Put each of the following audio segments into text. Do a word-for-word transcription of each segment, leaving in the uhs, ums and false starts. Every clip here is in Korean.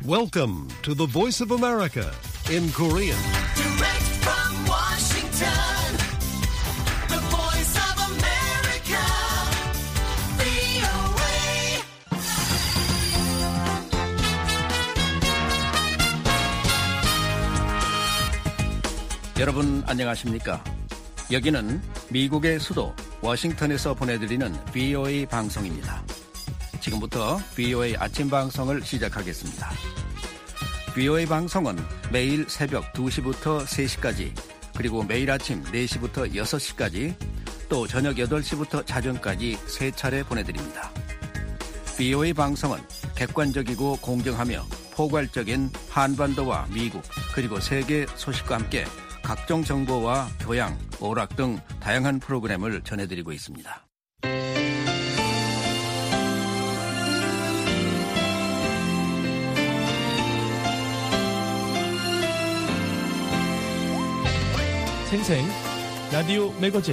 Welcome to the Voice of America in Korean. Direct from Washington, the Voice of America, 브이오에이. 여러분 안녕하십니까? 여기는 미국의 수도 워싱턴에서 보내드리는 브이오에이 방송입니다. 지금부터 브이오에이 아침 방송을 시작하겠습니다. 브이오에이 방송은 매일 새벽 두 시부터 세 시까지, 그리고 매일 아침 네 시부터 여섯 시까지, 또 저녁 여덟 시부터 자정까지 세 차례 보내드립니다. 브이오에이 방송은 객관적이고 공정하며 포괄적인 한반도와 미국 그리고 세계 소식과 함께 각종 정보와 교양, 오락 등 다양한 프로그램을 전해드리고 있습니다. 생생 라디오 매거진.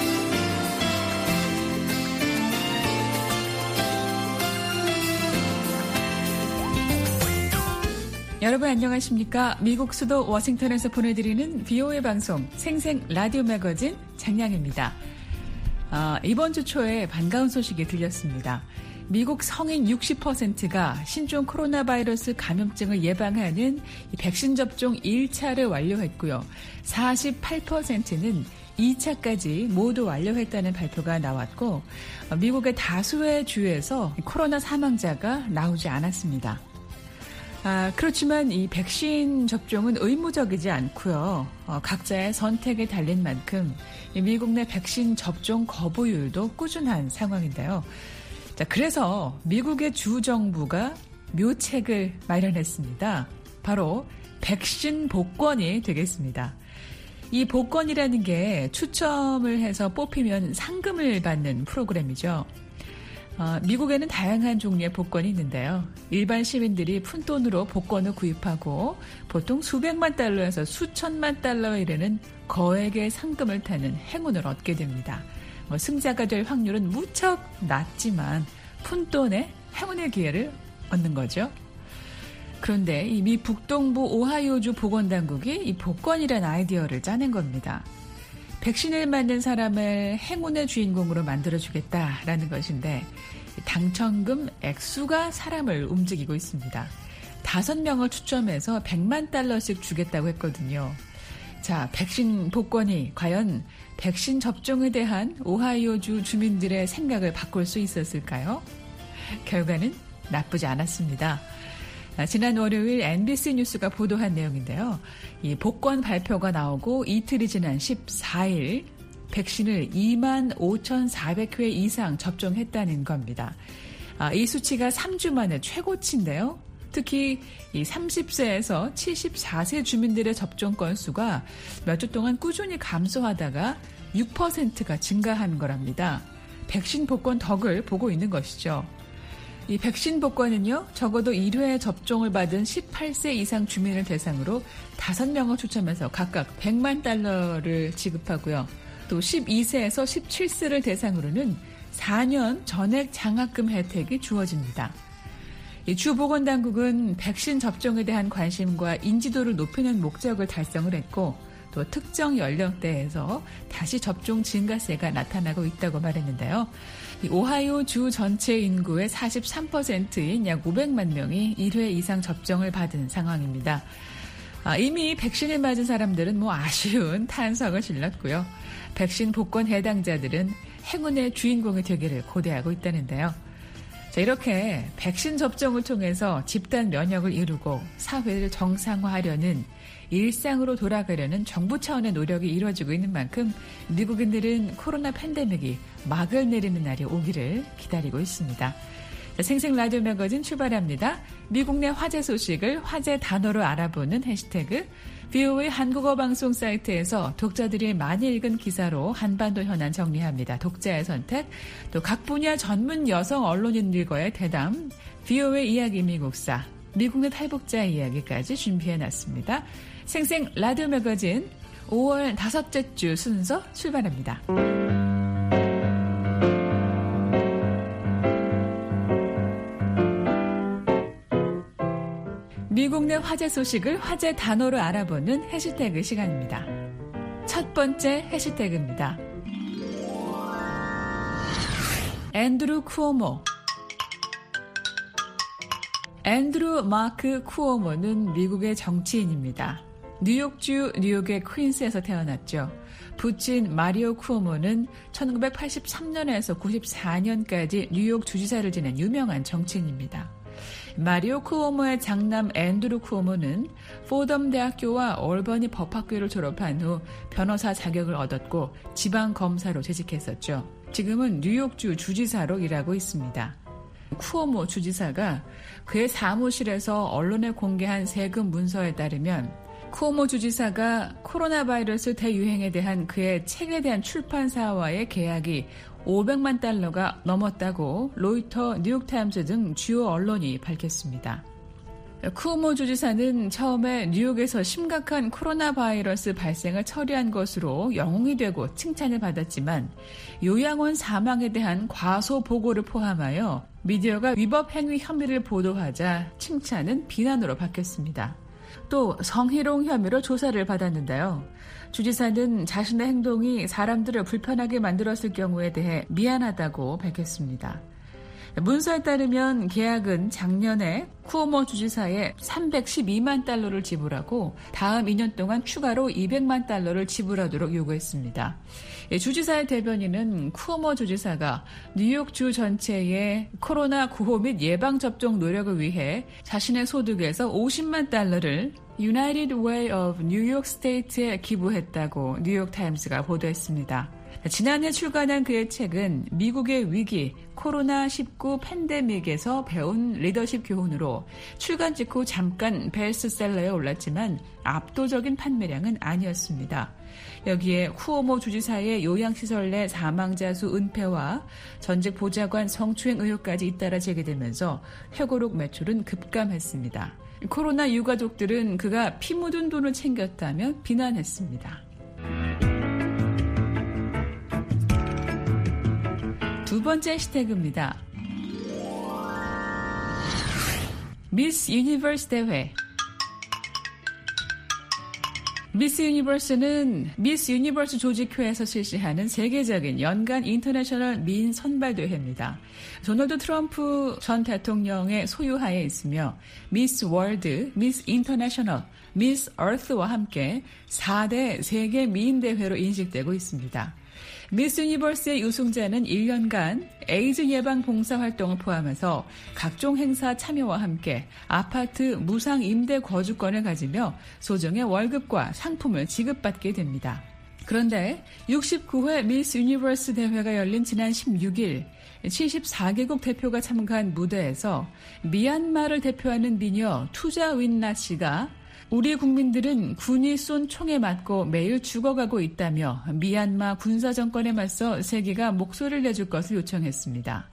여러분 안녕하십니까? 미국 수도 워싱턴에서 보내드리는 브이오에이 방송 생생 라디오 매거진 장량입니다. 아, 이번 주 초에 반가운 소식이 들렸습니다. 미국 성인 육십 퍼센트가 신종 코로나 바이러스 감염증을 예방하는 백신 접종 일 차를 완료했고요. 사십팔 퍼센트는 이 차까지 모두 완료했다는 발표가 나왔고, 미국의 다수의 주에서 코로나 사망자가 나오지 않았습니다. 아, 그렇지만 이 백신 접종은 의무적이지 않고요. 어, 각자의 선택에 달린 만큼 미국 내 백신 접종 거부율도 꾸준한 상황인데요. 자, 그래서 미국의 주 정부가 묘책을 마련했습니다. 바로 백신 복권이 되겠습니다. 이 복권이라는 게 추첨을 해서 뽑히면 상금을 받는 프로그램이죠. 어, 미국에는 다양한 종류의 복권이 있는데요. 일반 시민들이 푼돈으로 복권을 구입하고 보통 수백만 달러에서 수천만 달러에 이르는 거액의 상금을 타는 행운을 얻게 됩니다. 뭐 승자가 될 확률은 무척 낮지만 푼돈의 행운의 기회를 얻는 거죠. 그런데 이 미 북동부 오하이오주 보건당국이 이 복권이라는 아이디어를 짜낸 겁니다. 백신을 맞는 사람을 행운의 주인공으로 만들어주겠다라는 것인데, 당첨금 액수가 사람을 움직이고 있습니다. 다섯 명을 추첨해서 백만 달러씩 주겠다고 했거든요. 자, 백신 복권이 과연 백신 접종에 대한 오하이오주 주민들의 생각을 바꿀 수 있었을까요? 결과는 나쁘지 않았습니다. 지난 월요일 엠비씨 뉴스가 보도한 내용인데요. 이 복권 발표가 나오고 이틀이 지난 십사 일 백신을 이만 오천사백 회 이상 접종했다는 겁니다. 아, 이 수치가 삼 주 만에 최고치인데요. 특히 이 삼십 세에서 칠십사 세 주민들의 접종 건수가 몇 주 동안 꾸준히 감소하다가 육 퍼센트가 증가한 거랍니다. 백신 복권 덕을 보고 있는 것이죠. 이 백신 복권은요, 적어도 일 회 접종을 받은 십팔 세 이상 주민을 대상으로 다섯 명을 추첨해서 각각 백만 달러를 지급하고요. 또 십이 세에서 십칠 세를 대상으로는 사 년 전액 장학금 혜택이 주어집니다. 이 주 보건당국은 백신 접종에 대한 관심과 인지도를 높이는 목적을 달성을 했고, 또 특정 연령대에서 다시 접종 증가세가 나타나고 있다고 말했는데요. 이 오하이오 주 전체 인구의 사십삼 퍼센트인 약 오백만 명이 일 회 이상 접종을 받은 상황입니다. 아, 이미 백신을 맞은 사람들은 뭐 아쉬운 탄성을 질렀고요. 백신 복권 해당자들은 행운의 주인공이 되기를 고대하고 있다는데요. 자, 이렇게 백신 접종을 통해서 집단 면역을 이루고 사회를 정상화하려는, 일상으로 돌아가려는 정부 차원의 노력이 이루어지고 있는 만큼 미국인들은 코로나 팬데믹이 막을 내리는 날이 오기를 기다리고 있습니다. 자, 생생 라디오 매거진 출발합니다. 미국 내 화제 소식을 화제 단어로 알아보는 해시태그 브이오에이 한국어 방송 사이트에서 독자들이 많이 읽은 기사로 한반도 현안 정리합니다. 독자의 선택, 또 각 분야 전문 여성 언론인들과의 대담, 브이오에이 이야기 미국사, 미국 내 탈북자 이야기까지 준비해놨습니다. 생생 라디오 매거진 오월 다섯째 주 순서 출발합니다. 미국 내 화제 소식을 화제 단어로 알아보는 해시태그 시간입니다. 첫 번째 해시태그입니다. 앤드루 쿠오모. 앤드루 마크 쿠오모는 미국의 정치인입니다. 뉴욕주 뉴욕의 퀸스에서 태어났죠. 부친 마리오 쿠오모는 천구백팔십삼 년에서 구십사 년까지 뉴욕 주지사를 지낸 유명한 정치인입니다. 마리오 쿠오모의 장남 앤드루 쿠오모는 포덤 대학교와 올버니 법학교를 졸업한 후 변호사 자격을 얻었고 지방검사로 재직했었죠. 지금은 뉴욕주 주지사로 일하고 있습니다. 쿠오모 주지사가 그의 사무실에서 언론에 공개한 세금 문서에 따르면 쿠오모 주지사가 코로나 바이러스 대유행에 대한 그의 책에 대한 출판사와의 계약이 오백만 달러가 넘었다고 로이터, 뉴욕타임스 등 주요 언론이 밝혔습니다. 쿠오모 주지사는 처음에 뉴욕에서 심각한 코로나 바이러스 발생을 처리한 것으로 영웅이 되고 칭찬을 받았지만 요양원 사망에 대한 과소 보고를 포함하여 미디어가 위법 행위 혐의를 보도하자 칭찬은 비난으로 바뀌었습니다. 또 성희롱 혐의로 조사를 받았는데요. 주지사는 자신의 행동이 사람들을 불편하게 만들었을 경우에 대해 미안하다고 밝혔습니다. 문서에 따르면 계약은 작년에 쿠오모 주지사에 삼백십이만 달러를 지불하고 다음 이 년 동안 추가로 이백만 달러를 지불하도록 요구했습니다. 주지사의 대변인은 쿠오모 주지사가 뉴욕주 전체의 코로나 구호 및 예방접종 노력을 위해 자신의 소득에서 오십만 달러를 United Way of New York State에 기부했다고 뉴욕타임스가 보도했습니다. 지난해 출간한 그의 책은 미국의 위기, 코로나 십구 팬데믹에서 배운 리더십 교훈으로 출간 직후 잠깐 베스트셀러에 올랐지만 압도적인 판매량은 아니었습니다. 여기에 쿠오모 주지사의 요양시설 내 사망자 수 은폐와 전직 보좌관 성추행 의혹까지 잇따라 제기되면서 회고록 매출은 급감했습니다. 코로나 유가족들은 그가 피 묻은 돈을 챙겼다며 비난했습니다. 두 번째 해시태그입니다. 미스 유니버스 대회. 미스 유니버스는 미스 유니버스 조직회에서 실시하는 세계적인 연간 인터내셔널 미인 선발대회입니다. 도널드 트럼프 전 대통령의 소유하에 있으며 미스 월드, 미스 인터내셔널, 미스 어스와 함께 사 대 세계 미인대회로 인식되고 있습니다. 미스 유니버스의 우승자는 일 년간 에이즈 예방 봉사활동을 포함해서 각종 행사 참여와 함께 아파트 무상 임대 거주권을 가지며 소정의 월급과 상품을 지급받게 됩니다. 그런데 육십구 회 미스 유니버스 대회가 열린 지난 십육 일 칠십사 개국 대표가 참가한 무대에서 미얀마를 대표하는 미녀 투자 윈나 씨가 우리 국민들은 군이 쏜 총에 맞고 매일 죽어가고 있다며 미얀마 군사정권에 맞서 세계가 목소리를 내줄 것을 요청했습니다.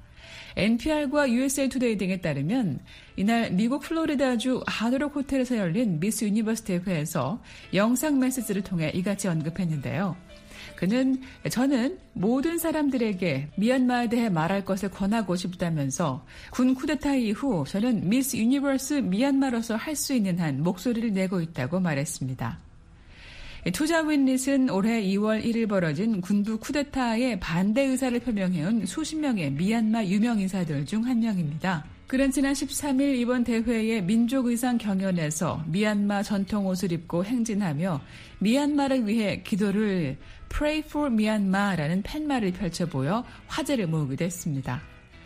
엔피알과 유에스에이 투데이 등에 따르면 이날 미국 플로리다주 하드록 호텔에서 열린 미스 유니버스 대회에서 영상 메시지를 통해 이같이 언급했는데요. 그는 저는 모든 사람들에게 미얀마에 대해 말할 것을 권하고 싶다면서 군 쿠데타 이후 저는 미스 유니버스 미얀마로서 할 수 있는 한 목소리를 내고 있다고 말했습니다. 투자 윈릿은 올해 이월 일일 벌어진 군부 쿠데타에 반대 의사를 표명해온 수십 명의 미얀마 유명 인사들 중 한 명입니다. 그는 지난 십삼 일 이번 대회의 민족의상 경연에서 미얀마 전통 옷을 입고 행진하며 미얀마를 위해 기도를 Pray for Myanmar라는 팻말을 펼쳐보여 화제를 모으기도 했습니다.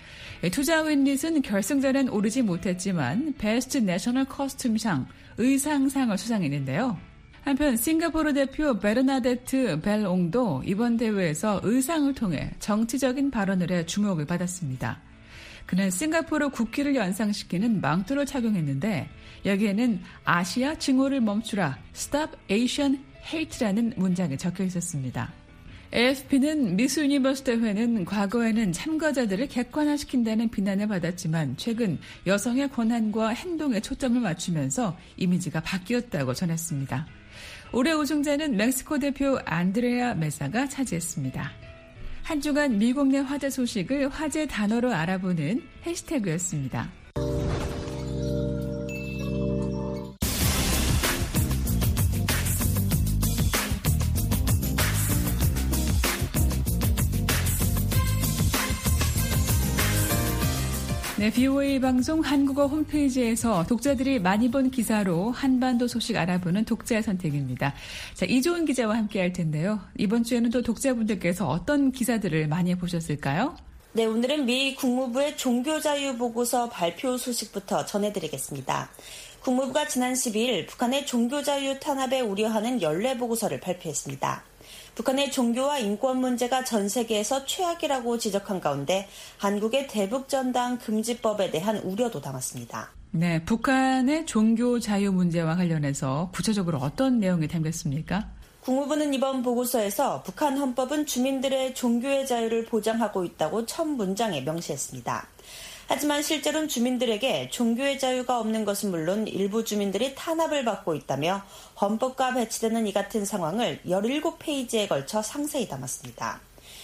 투자 윈릿은 결승전엔 오르지 못했지만 베스트 내셔널 커스튬상 의상상을 수상했는데요. 한편 싱가포르 대표 베르나데트 벨옹도 이번 대회에서 의상을 통해 정치적인 발언을 해 주목을 받았습니다. 그는 싱가포르 국기를 연상시키는 망토를 착용했는데 여기에는 아시아 증오를 멈추라 Stop Asian Hate라는 문장이 적혀 있었습니다. 에이에프피는 미스 유니버스 대회는 과거에는 참가자들을 객관화시킨다는 비난을 받았지만 최근 여성의 권한과 행동에 초점을 맞추면서 이미지가 바뀌었다고 전했습니다. 올해 우승자는 멕시코 대표 안드레아 메사가 차지했습니다. 한 주간 미국 내 화제 소식을 화제 단어로 알아보는 해시태그였습니다. 네, 비오에이 방송 한국어 홈페이지에서 독자들이 많이 본 기사로 한반도 소식 알아보는 독자의 선택입니다. 자, 이조은 기자와 함께 할 텐데요. 이번 주에는 또 독자분들께서 어떤 기사들을 많이 보셨을까요? 네, 오늘은 미 국무부의 종교자유 보고서 발표 소식부터 전해드리겠습니다. 국무부가 지난 십이일 북한의 종교자유 탄압에 우려하는 연례 보고서를 발표했습니다. 북한의 종교와 인권 문제가 전 세계에서 최악이라고 지적한 가운데 한국의 대북전당 금지법에 대한 우려도 담았습니다. 네, 북한의 종교 자유 문제와 관련해서 구체적으로 어떤 내용이 담겼습니까? 국무부는 이번 보고서에서 북한 헌법은 주민들의 종교의 자유를 보장하고 있다고 첫 문장에 명시했습니다. 하지만 실제로는 주민들에게 종교의 자유가 없는 것은 물론 일부 주민들이 탄압을 받고 있다며 헌법과 배치되는 이 같은 상황을 열일곱 페이지에 걸쳐 상세히 담았습니다.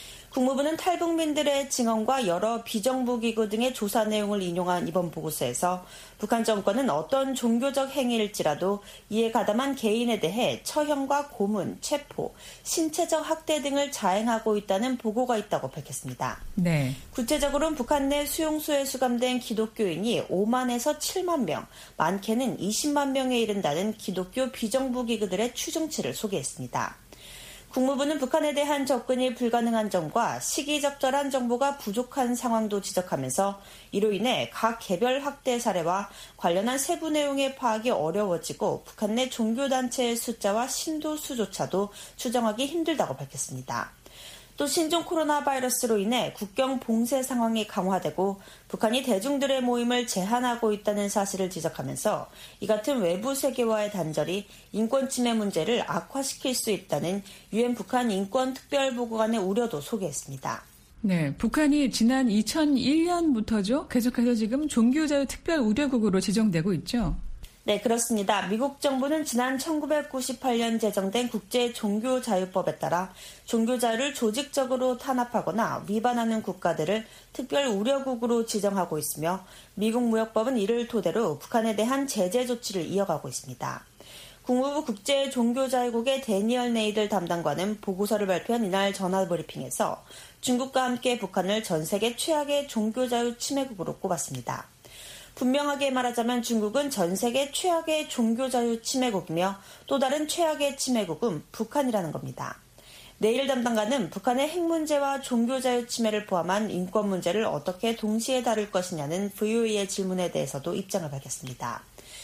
국무부는 탈북민들의 증언과 여러 비정부 기구 등의 조사 내용을 인용한 이번 보고서에서 북한 정권은 어떤 종교적 행위일지라도 이에 가담한 개인에 대해 처형과 고문, 체포, 신체적 학대 등을 자행하고 있다는 보고가 있다고 밝혔습니다. 네. 구체적으로는 북한 내 수용소에 수감된 기독교인이 오만에서 칠만 명, 많게는 이십만 명에 이른다는 기독교 비정부 기구들의 추정치를 소개했습니다. 국무부는 북한에 대한 접근이 불가능한 점과 시기적절한 정보가 부족한 상황도 지적하면서 이로 인해 각 개별 학대 사례와 관련한 세부 내용의 파악이 어려워지고 북한 내 종교단체의 숫자와 신도수조차도 추정하기 힘들다고 밝혔습니다. 또 신종 코로나 바이러스로 인해 국경 봉쇄 상황이 강화되고 북한이 대중들의 모임을 제한하고 있다는 사실을 지적하면서 이 같은 외부 세계와의 단절이 인권 침해 문제를 악화시킬 수 있다는 유엔 북한 인권특별보고관의 우려도 소개했습니다. 네, 북한이 지난 이천일년부터죠. 계속해서 지금 종교자유 특별우려국으로 지정되고 있죠. 네, 그렇습니다. 미국 정부는 지난 천구백구십팔년 제정된 국제종교자유법에 따라 종교자유를 조직적으로 탄압하거나 위반하는 국가들을 특별 우려국으로 지정하고 있으며 미국 무역법은 이를 토대로 북한에 대한 제재 조치를 이어가고 있습니다. 국무부 국제종교자유국의 데니얼 네이들 담당관은 보고서를 발표한 이날 전화브리핑에서 중국과 함께 북한을 전 세계 최악의 종교자유 침해국으로 꼽았습니다. 분명하게 말하자면 중국은 전 세계 최악의 종교자유 침해국이며 또 다른 최악의 침해국은 북한이라는 겁니다. 네일 담당관은 북한의 핵 문제와 종교자유 침해를 포함한 인권 문제를 어떻게 동시에 다룰 것이냐는 브이오에이의 질문에 대해서도 입장을 밝혔습니다.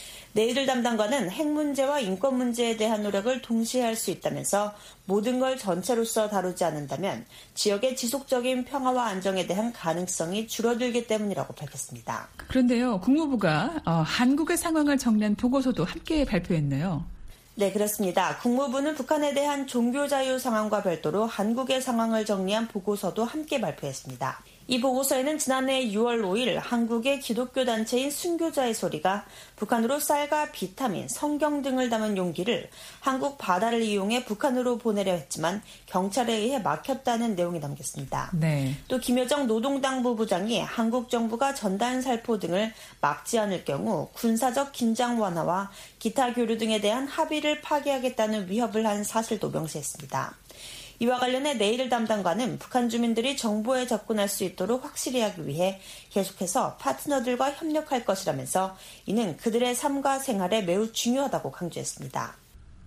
네일 담당관은 핵 문제와 인권 문제에 대한 노력을 동시에 할 수 있다면서 모든 걸 전체로서 다루지 않는다면 지역의 지속적인 평화와 안정에 대한 가능성이 줄어들기 때문이라고 밝혔습니다. 그런데요, 국무부가 어, 한국의 상황을 정리한 보고서도 함께 발표했네요. 네, 그렇습니다. 국무부는 북한에 대한 종교자유 상황과 별도로 한국의 상황을 정리한 보고서도 함께 발표했습니다. 이 보고서에는 지난해 유월 오일 한국의 기독교 단체인 순교자의 소리가 북한으로 쌀과 비타민, 성경 등을 담은 용기를 한국 바다를 이용해 북한으로 보내려 했지만 경찰에 의해 막혔다는 내용이 담겼습니다. 네. 또 김여정 노동당부 부장이 한국 정부가 전단 살포 등을 막지 않을 경우 군사적 긴장 완화와 기타 교류 등에 대한 합의를 파기하겠다는 위협을 한 사실도 명시했습니다. 이와 관련해 네일 담당관은 북한 주민들이 정보에 접근할 수 있도록 확실히 하기 위해 계속해서 파트너들과 협력할 것이라면서 이는 그들의 삶과 생활에 매우 중요하다고 강조했습니다.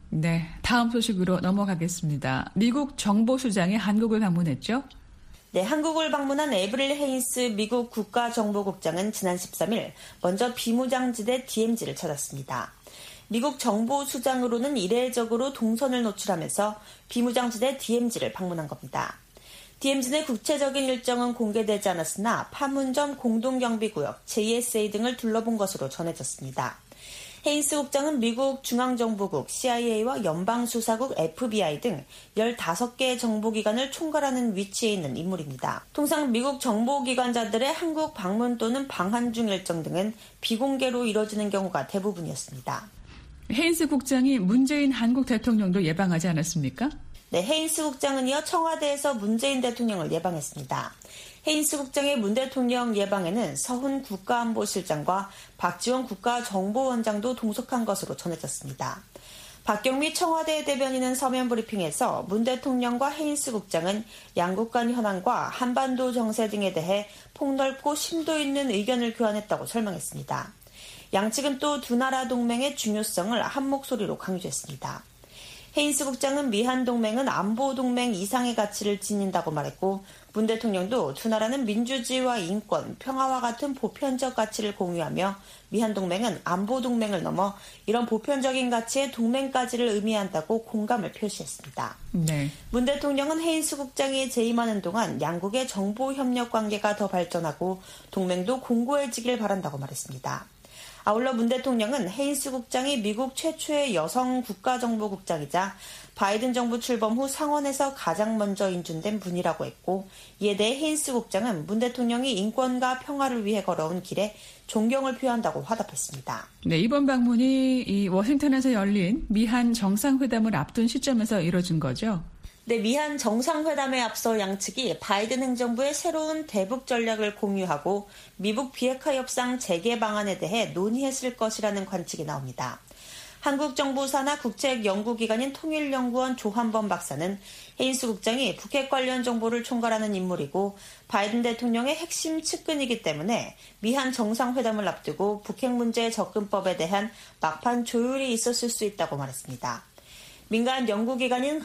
네, 다음 소식으로 넘어가겠습니다. 미국 정보수장이 한국을 방문했죠? 네, 한국을 방문한 에브릴 헤인스 미국 국가정보국장은 지난 십삼일 먼저 비무장지대 디엠지를 찾았습니다. 미국 정보수장으로는 이례적으로 동선을 노출하면서 비무장지대 디엠지를 방문한 겁니다. 디엠지 내 구체적인 일정은 공개되지 않았으나 판문점 공동경비구역 제이에스에이 등을 둘러본 것으로 전해졌습니다. 헤인스 국장은 미국 중앙정보국 씨아이에이와 연방수사국 에프비아이 등 열다섯 개의 정보기관을 총괄하는 위치에 있는 인물입니다. 통상 미국 정보기관자들의 한국 방문 또는 방한 중 일정 등은 비공개로 이뤄지는 경우가 대부분이었습니다. 헤인스 국장이 문재인 한국 대통령도 예방하지 않았습니까? 네, 헤인스 국장은 이어 청와대에서 문재인 대통령을 예방했습니다. 헤인스 국장의 문 대통령 예방에는 서훈 국가안보실장과 박지원 국가정보원장도 동석한 것으로 전해졌습니다. 박경미 청와대 대변인은 서면 브리핑에서 문 대통령과 헤인스 국장은 양국 간 현안과 한반도 정세 등에 대해 폭넓고 심도 있는 의견을 교환했다고 설명했습니다. 양측은 또 두 나라 동맹의 중요성을 한 목소리로 강조했습니다. 헤인스 국장은 미한 동맹은 안보 동맹 이상의 가치를 지닌다고 말했고, 문 대통령도 두 나라는 민주주의와 인권, 평화와 같은 보편적 가치를 공유하며 미한 동맹은 안보 동맹을 넘어 이런 보편적인 가치의 동맹까지를 의미한다고 공감을 표시했습니다. 네. 문 대통령은 헤인스 국장이 재임하는 동안 양국의 정보 협력 관계가 더 발전하고 동맹도 공고해지길 바란다고 말했습니다. 아울러 문 대통령은 헤인스 국장이 미국 최초의 여성 국가정보국장이자 바이든 정부 출범 후 상원에서 가장 먼저 인준된 분이라고 했고, 이에 대해 헤인스 국장은 문 대통령이 인권과 평화를 위해 걸어온 길에 존경을 표한다고 화답했습니다. 네, 이번 방문이 이 워싱턴에서 열린 미한 정상회담을 앞둔 시점에서 이뤄진 거죠? 네, 미한 정상회담에 앞서 양측이 바이든 행정부의 새로운 대북 전략을 공유하고 미북 비핵화 협상 재개 방안에 대해 논의했을 것이라는 관측이 나옵니다. 한국 정부 산하 국책 연구기관인 통일연구원 조한범 박사는 헤인스 국장이 북핵 관련 정보를 총괄하는 인물이고 바이든 대통령의 핵심 측근이기 때문에 미한 정상회담을 앞두고 북핵 문제 접근법에 대한 막판 조율이 있었을 수 있다고 말했습니다. 민간 연구기관인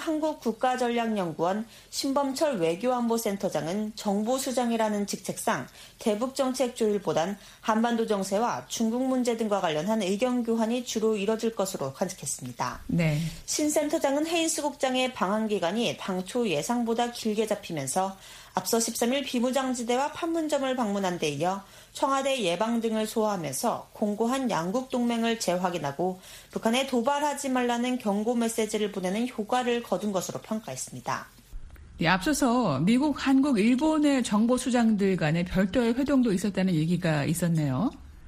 한국국가전략연구원 신범철 외교안보센터장은 정보수장이라는 직책상 대북정책 조율보단 한반도 정세와 중국 문제 등과 관련한 의견 교환이 주로 이뤄질 것으로 관측했습니다. 네. 신 센터장은 헤인스 국장의 방한 기간이 당초 예상보다 길게 잡히면서 앞서 십삼 일 비무장지대와 판문점을 방문한 데 이어 청와대 예방 등을 소화하면서 공고한 양국 동맹을 재확인하고 북한에 도발하지 말라는 경고 메시지를 보내는 효과를 거둔 것으로 평가했습니다. 네, 앞서서 미국, 한국, 일본의 정보수장들 간의 별도의 회동도 있었다는 얘기가 있었네요.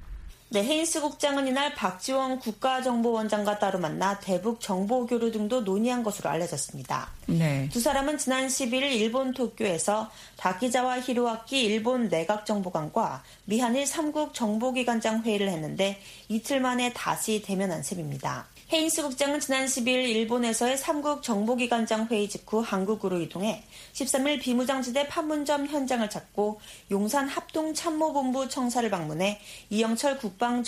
네, 헤인스 국장은 이날 박지원 국가정보원장과 따로 만나 대북 정보교류 등도 논의한 것으로 알려졌습니다. 네. 두 사람은 지난 십일 일 일본 도쿄에서 다키자와 히로아키 일본 내각정보관과 미한일 삼국 정보기관장 회의를 했는데 이틀 만에 다시 대면한 셈입니다. 헤인스 국장은 지난 십일 일 일본에서의 삼국 정보기관장 회의 직후 한국으로 이동해 십삼 일 비무장지대 판문점 현장을 찾고 용산 합동참모본부 청사를 방문해 이영철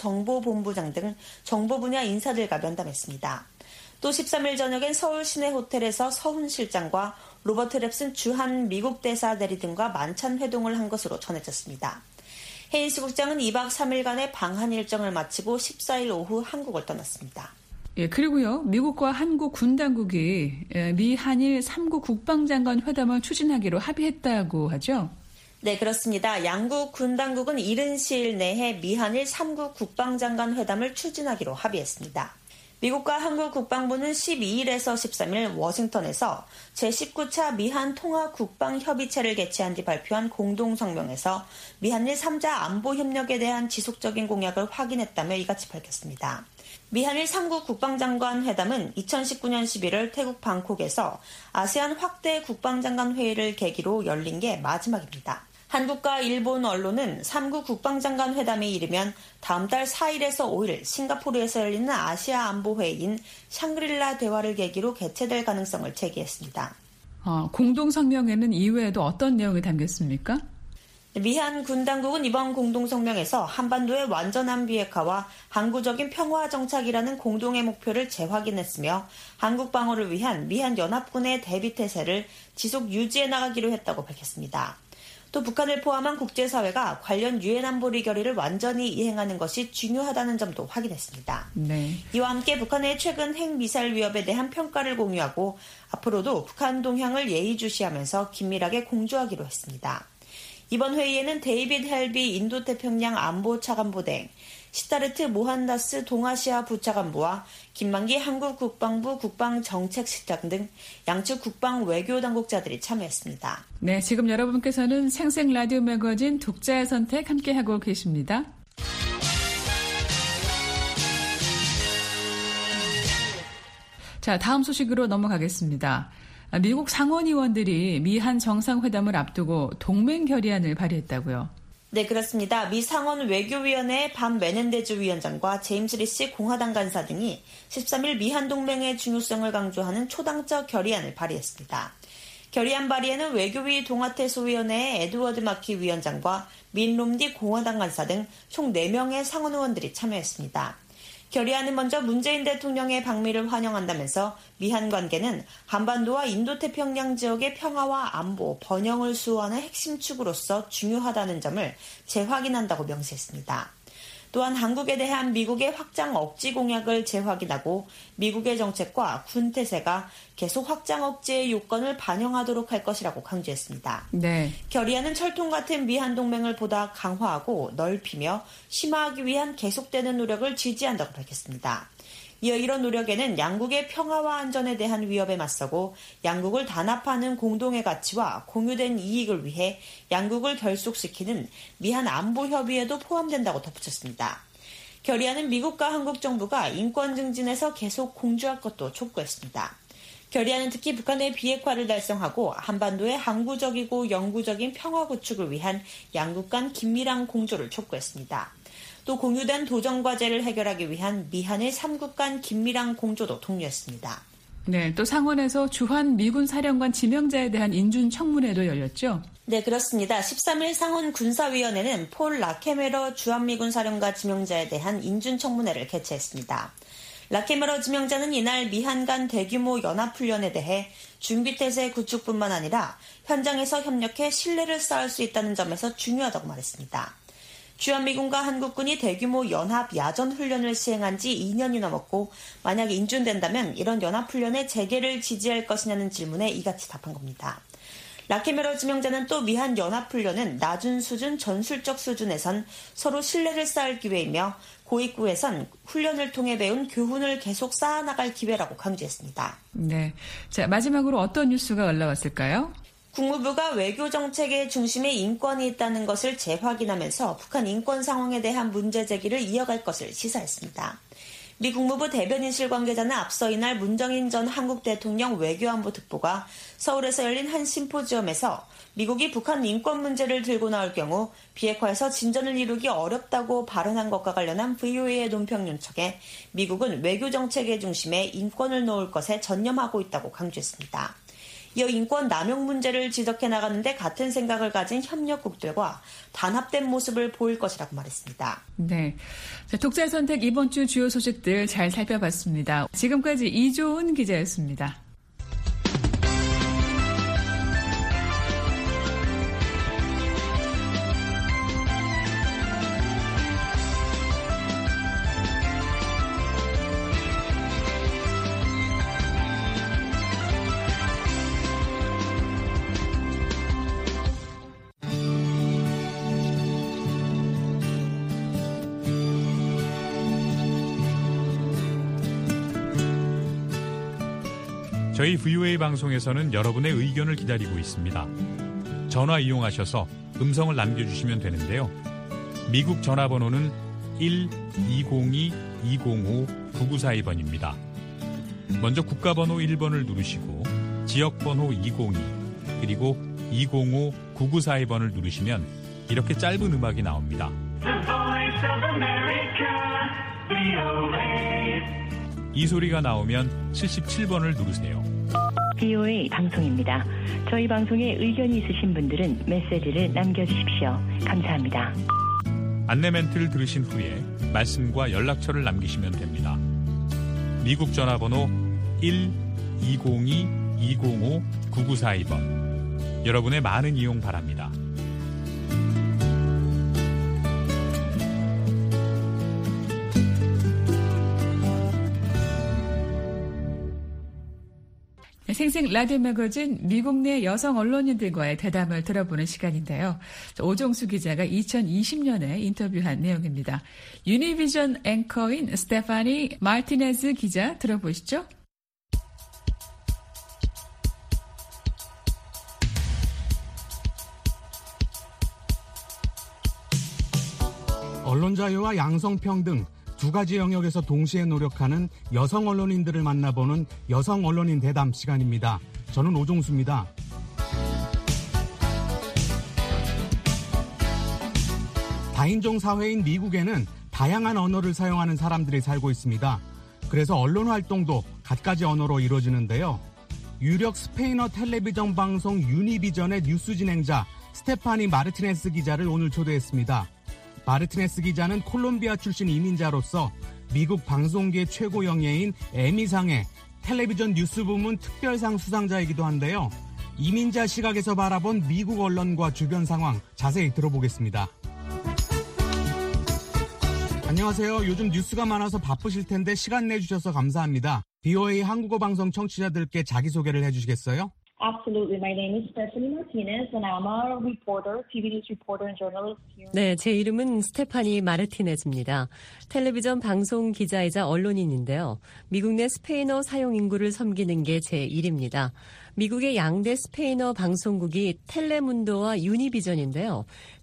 국방정보본부장 등 정보 분야 인사들과 면담했습니다. 또 십삼 일 저녁엔 서울 시내호텔에서 서훈 실장과 로버트 랩슨 주한 미국 대사 대리 등과 만찬 회동을 한 것으로 전해졌습니다. 헤인스 국장은 이박 삼 일간의 방한 일정을 마치고 십사 일 오후 한국을 떠났습니다. 예, 그리고요, 미국과 한국 군 당국이 미 한일 삼국 국방장관 회담을 추진하기로 합의했다고 하죠? 네, 그렇습니다. 양국 군 당국은 이른 시일 내에 미한일 삼국 국방장관 회담을 추진하기로 합의했습니다. 미국과 한국 국방부는 십이 일에서 십삼 일 워싱턴에서 제십구 차 미한 통합 국방협의체를 개최한 뒤 발표한 공동성명에서 미한일 삼 자 안보협력에 대한 지속적인 공약을 확인했다며 이같이 밝혔습니다. 미한일 삼국 국방장관 회담은 이천십구 년 십일월 태국 방콕에서 아세안 확대 국방장관 회의를 계기로 열린 게 마지막입니다. 한국과 일본 언론은 삼국 국방장관 회담이 이르면 다음 달 사 일에서 오 일 싱가포르에서 열리는 아시아 안보회의인 샹그릴라 대화를 계기로 개최될 가능성을 제기했습니다. 어, 공동성명에는 이외에도 어떤 내용이 담겼습니까? 미한 군 당국은 이번 공동성명에서 한반도의 완전한 비핵화와 항구적인 평화 정착이라는 공동의 목표를 재확인했으며 한국 방어를 위한 미한 연합군의 대비태세를 지속 유지해 나가기로 했다고 밝혔습니다. 또 북한을 포함한 국제사회가 관련 유엔 안보리 결의를 완전히 이행하는 것이 중요하다는 점도 확인했습니다. 네. 이와 함께 북한의 최근 핵미사일 위협에 대한 평가를 공유하고 앞으로도 북한 동향을 예의주시하면서 긴밀하게 공조하기로 했습니다. 이번 회의에는 데이빗 헬비 인도태평양 안보차관보대행, 시타르트 모한다스 동아시아 부차관보와 김만기 한국 국방부 국방정책실장 등 양측 국방 외교 당국자들이 참여했습니다. 네, 지금 여러분께서는 생생 라디오 매거진 독자의 선택 함께하고 계십니다. 자, 다음 소식으로 넘어가겠습니다. 미국 상원의원들이 미한 정상회담을 앞두고 동맹 결의안을 발의했다고요. 네, 그렇습니다. 미 상원 외교위원회의 밤 메넨데즈 위원장과 제임스 리시 공화당 간사 등이 십삼 일 미한 동맹의 중요성을 강조하는 초당적 결의안을 발의했습니다. 결의안 발의에는 외교위 동아태소위원회의 에드워드 마키 위원장과 민 롬디 공화당 간사 등 총 네 명의 상원 의원들이 참여했습니다. 결의안은 먼저 문재인 대통령의 방미를 환영한다면서 미한 관계는 한반도와 인도태평양 지역의 평화와 안보, 번영을 수호하는 핵심 축으로서 중요하다는 점을 재확인한다고 명시했습니다. 또한 한국에 대한 미국의 확장 억지 공약을 재확인하고 미국의 정책과 군 태세가 계속 확장 억제의 요건을 반영하도록 할 것이라고 강조했습니다. 네. 결의안은 철통 같은 미한 동맹을 보다 강화하고 넓히며 심화하기 위한 계속되는 노력을 지지한다고 밝혔습니다. 이어 이런 노력에는 양국의 평화와 안전에 대한 위협에 맞서고 양국을 단합하는 공동의 가치와 공유된 이익을 위해 양국을 결속시키는 미한 안보협의에도 포함된다고 덧붙였습니다. 결의안은 미국과 한국 정부가 인권 증진에서 계속 공조할 것도 촉구했습니다. 결의안은 특히 북한의 비핵화를 달성하고 한반도의 항구적이고 영구적인 평화 구축을 위한 양국 간 긴밀한 공조를 촉구했습니다. 또 공유된 도전과제를 해결하기 위한 미한의 삼국 간 긴밀한 공조도 독려했습니다. 네, 또 상원에서 주한 미군 사령관 지명자에 대한 인준 청문회도 열렸죠? 네, 그렇습니다. 십삼 일 상원 군사위원회는 폴 라케메러 주한미군 사령관 지명자에 대한 인준 청문회를 개최했습니다. 라케메러 지명자는 이날 미한 간 대규모 연합훈련에 대해 준비태세 구축뿐만 아니라 현장에서 협력해 신뢰를 쌓을 수 있다는 점에서 중요하다고 말했습니다. 주한미군과 한국군이 대규모 연합 야전 훈련을 시행한 지 이 년이 넘었고 만약 인준된다면 이런 연합훈련의 재개를 지지할 것이냐는 질문에 이같이 답한 겁니다. 라케메러 지명자는 또 미한 연합훈련은 낮은 수준 전술적 수준에선 서로 신뢰를 쌓을 기회이며 고위구에선 훈련을 통해 배운 교훈을 계속 쌓아나갈 기회라고 강조했습니다. 네, 자 마지막으로 어떤 뉴스가 올라왔을까요? 국무부가 외교 정책의 중심에 인권이 있다는 것을 재확인하면서 북한 인권 상황에 대한 문제 제기를 이어갈 것을 시사했습니다. 미 국무부 대변인실 관계자는 앞서 이날 문정인 전 한국 대통령 외교안보 특보가 서울에서 열린 한 심포지엄에서 미국이 북한 인권 문제를 들고 나올 경우 비핵화에서 진전을 이루기 어렵다고 발언한 것과 관련한 브이오에이의 논평 윤척에 미국은 외교 정책의 중심에 인권을 놓을 것에 전념하고 있다고 강조했습니다. 이어 인권 남용 문제를 지적해 나가는데 같은 생각을 가진 협력국들과 단합된 모습을 보일 것이라고 말했습니다. 네, 자, 독자 선택 이번 주 주요 소식들 잘 살펴봤습니다. 지금까지 이조은 기자였습니다. 저희 브이오에이 방송에서는 여러분의 의견을 기다리고 있습니다. 전화 이용하셔서 음성을 남겨주시면 되는데요. 미국 전화번호는 일 이공이 이공오 구구사이 번입니다. 먼저 국가번호 일 번을 누르시고 지역번호 이공이 그리고 이공오 구구사이 번을 누르시면 이렇게 짧은 음악이 나옵니다. 이 소리가 나오면 칠십칠 번을 누르세요. 브이오에이 방송입니다. 저희 방송에 의견이 있으신 분들은 메시지를 남겨주십시오. 감사합니다. 안내 멘트를 들으신 후에 말씀과 연락처를 남기시면 됩니다. 미국 전화번호 일 이공이 이공오 구구사이 번. 여러분의 많은 이용 바랍니다. 생생 라디오 매거진 미국 내 여성 언론인들과의 대담을 들어보는 시간인데요. 오정수 기자가 이천이십 년에 인터뷰한 내용입니다. 유니비전 앵커인 스테파니 마르티네즈 기자 들어보시죠. 언론 자유와 양성평등 두 가지 영역에서 동시에 노력하는 여성 언론인들을 만나보는 여성 언론인 대담 시간입니다. 저는 오종수입니다. 다인종 사회인 미국에는 다양한 언어를 사용하는 사람들이 살고 있습니다. 그래서 언론 활동도 갖가지 언어로 이루어지는데요. 유력 스페인어 텔레비전 방송 유니비전의 뉴스 진행자 스테파니 마르티네스 기자를 오늘 초대했습니다. 마르티네스 기자는 콜롬비아 출신 이민자로서 미국 방송계 최고 영예인 에미상의 텔레비전 뉴스 부문 특별상 수상자이기도 한데요. 이민자 시각에서 바라본 미국 언론과 주변 상황 자세히 들어보겠습니다. 안녕하세요. 요즘 뉴스가 많아서 바쁘실 텐데 시간 내주셔서 감사합니다. 비오에이 한국어 방송 청취자들께 자기소개를 해주시겠어요? Absolutely. My name is Stephanie Martinez and I'm a reporter, 티비 news reporter and journalist here. 네, 제 이름은 스테파니 마르티네즈입니다. 텔레비전 방송 기자이자 언론인인데요. 미국 내 스페인어 사용 인구를 섬기는 게 제 일입니다. 미국의 양대 스페인어 방송국이 텔레문도와 유니비전인데요.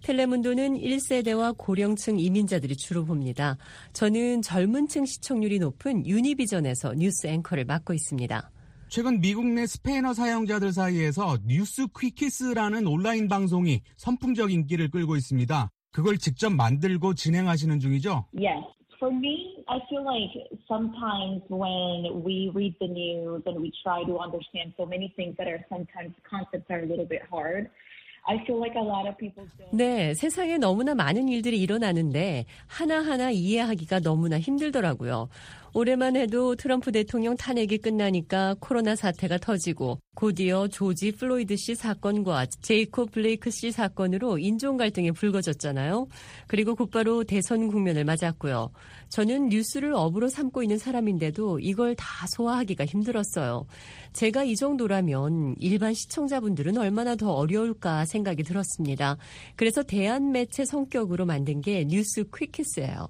텔레문도는 일 세대와 고령층 이민자들이 주로 봅니다. 저는 젊은 층 시청률이 높은 유니비전에서 뉴스 앵커를 맡고 있습니다. 최근 미국 내 스페인어 사용자들 사이에서 뉴스 퀴키스라는 온라인 방송이 선풍적 인기를 끌고 있습니다. 그걸 직접 만들고 진행하시는 중이죠? Yes. For me, I feel like sometimes when we read the news and we try to understand so many things that are sometimes concepts are a little bit hard. I feel like a lot of people don't. 네, 세상에 너무나 많은 일들이 일어나는데 하나하나 이해하기가 너무나 힘들더라고요. 올해만 해도 트럼프 대통령 탄핵이 끝나니까 코로나 사태가 터지고 곧이어 조지 플로이드 씨 사건과 제이콥 블레이크 씨 사건으로 인종 갈등이 불거졌잖아요. 그리고 곧바로 대선 국면을 맞았고요. 저는 뉴스를 업으로 삼고 있는 사람인데도 이걸 다 소화하기가 힘들었어요. 제가 이 정도라면 일반 시청자분들은 얼마나 더 어려울까 생각이 들었습니다. 그래서 대한매체 성격으로 만든 게 뉴스 퀴키스예요.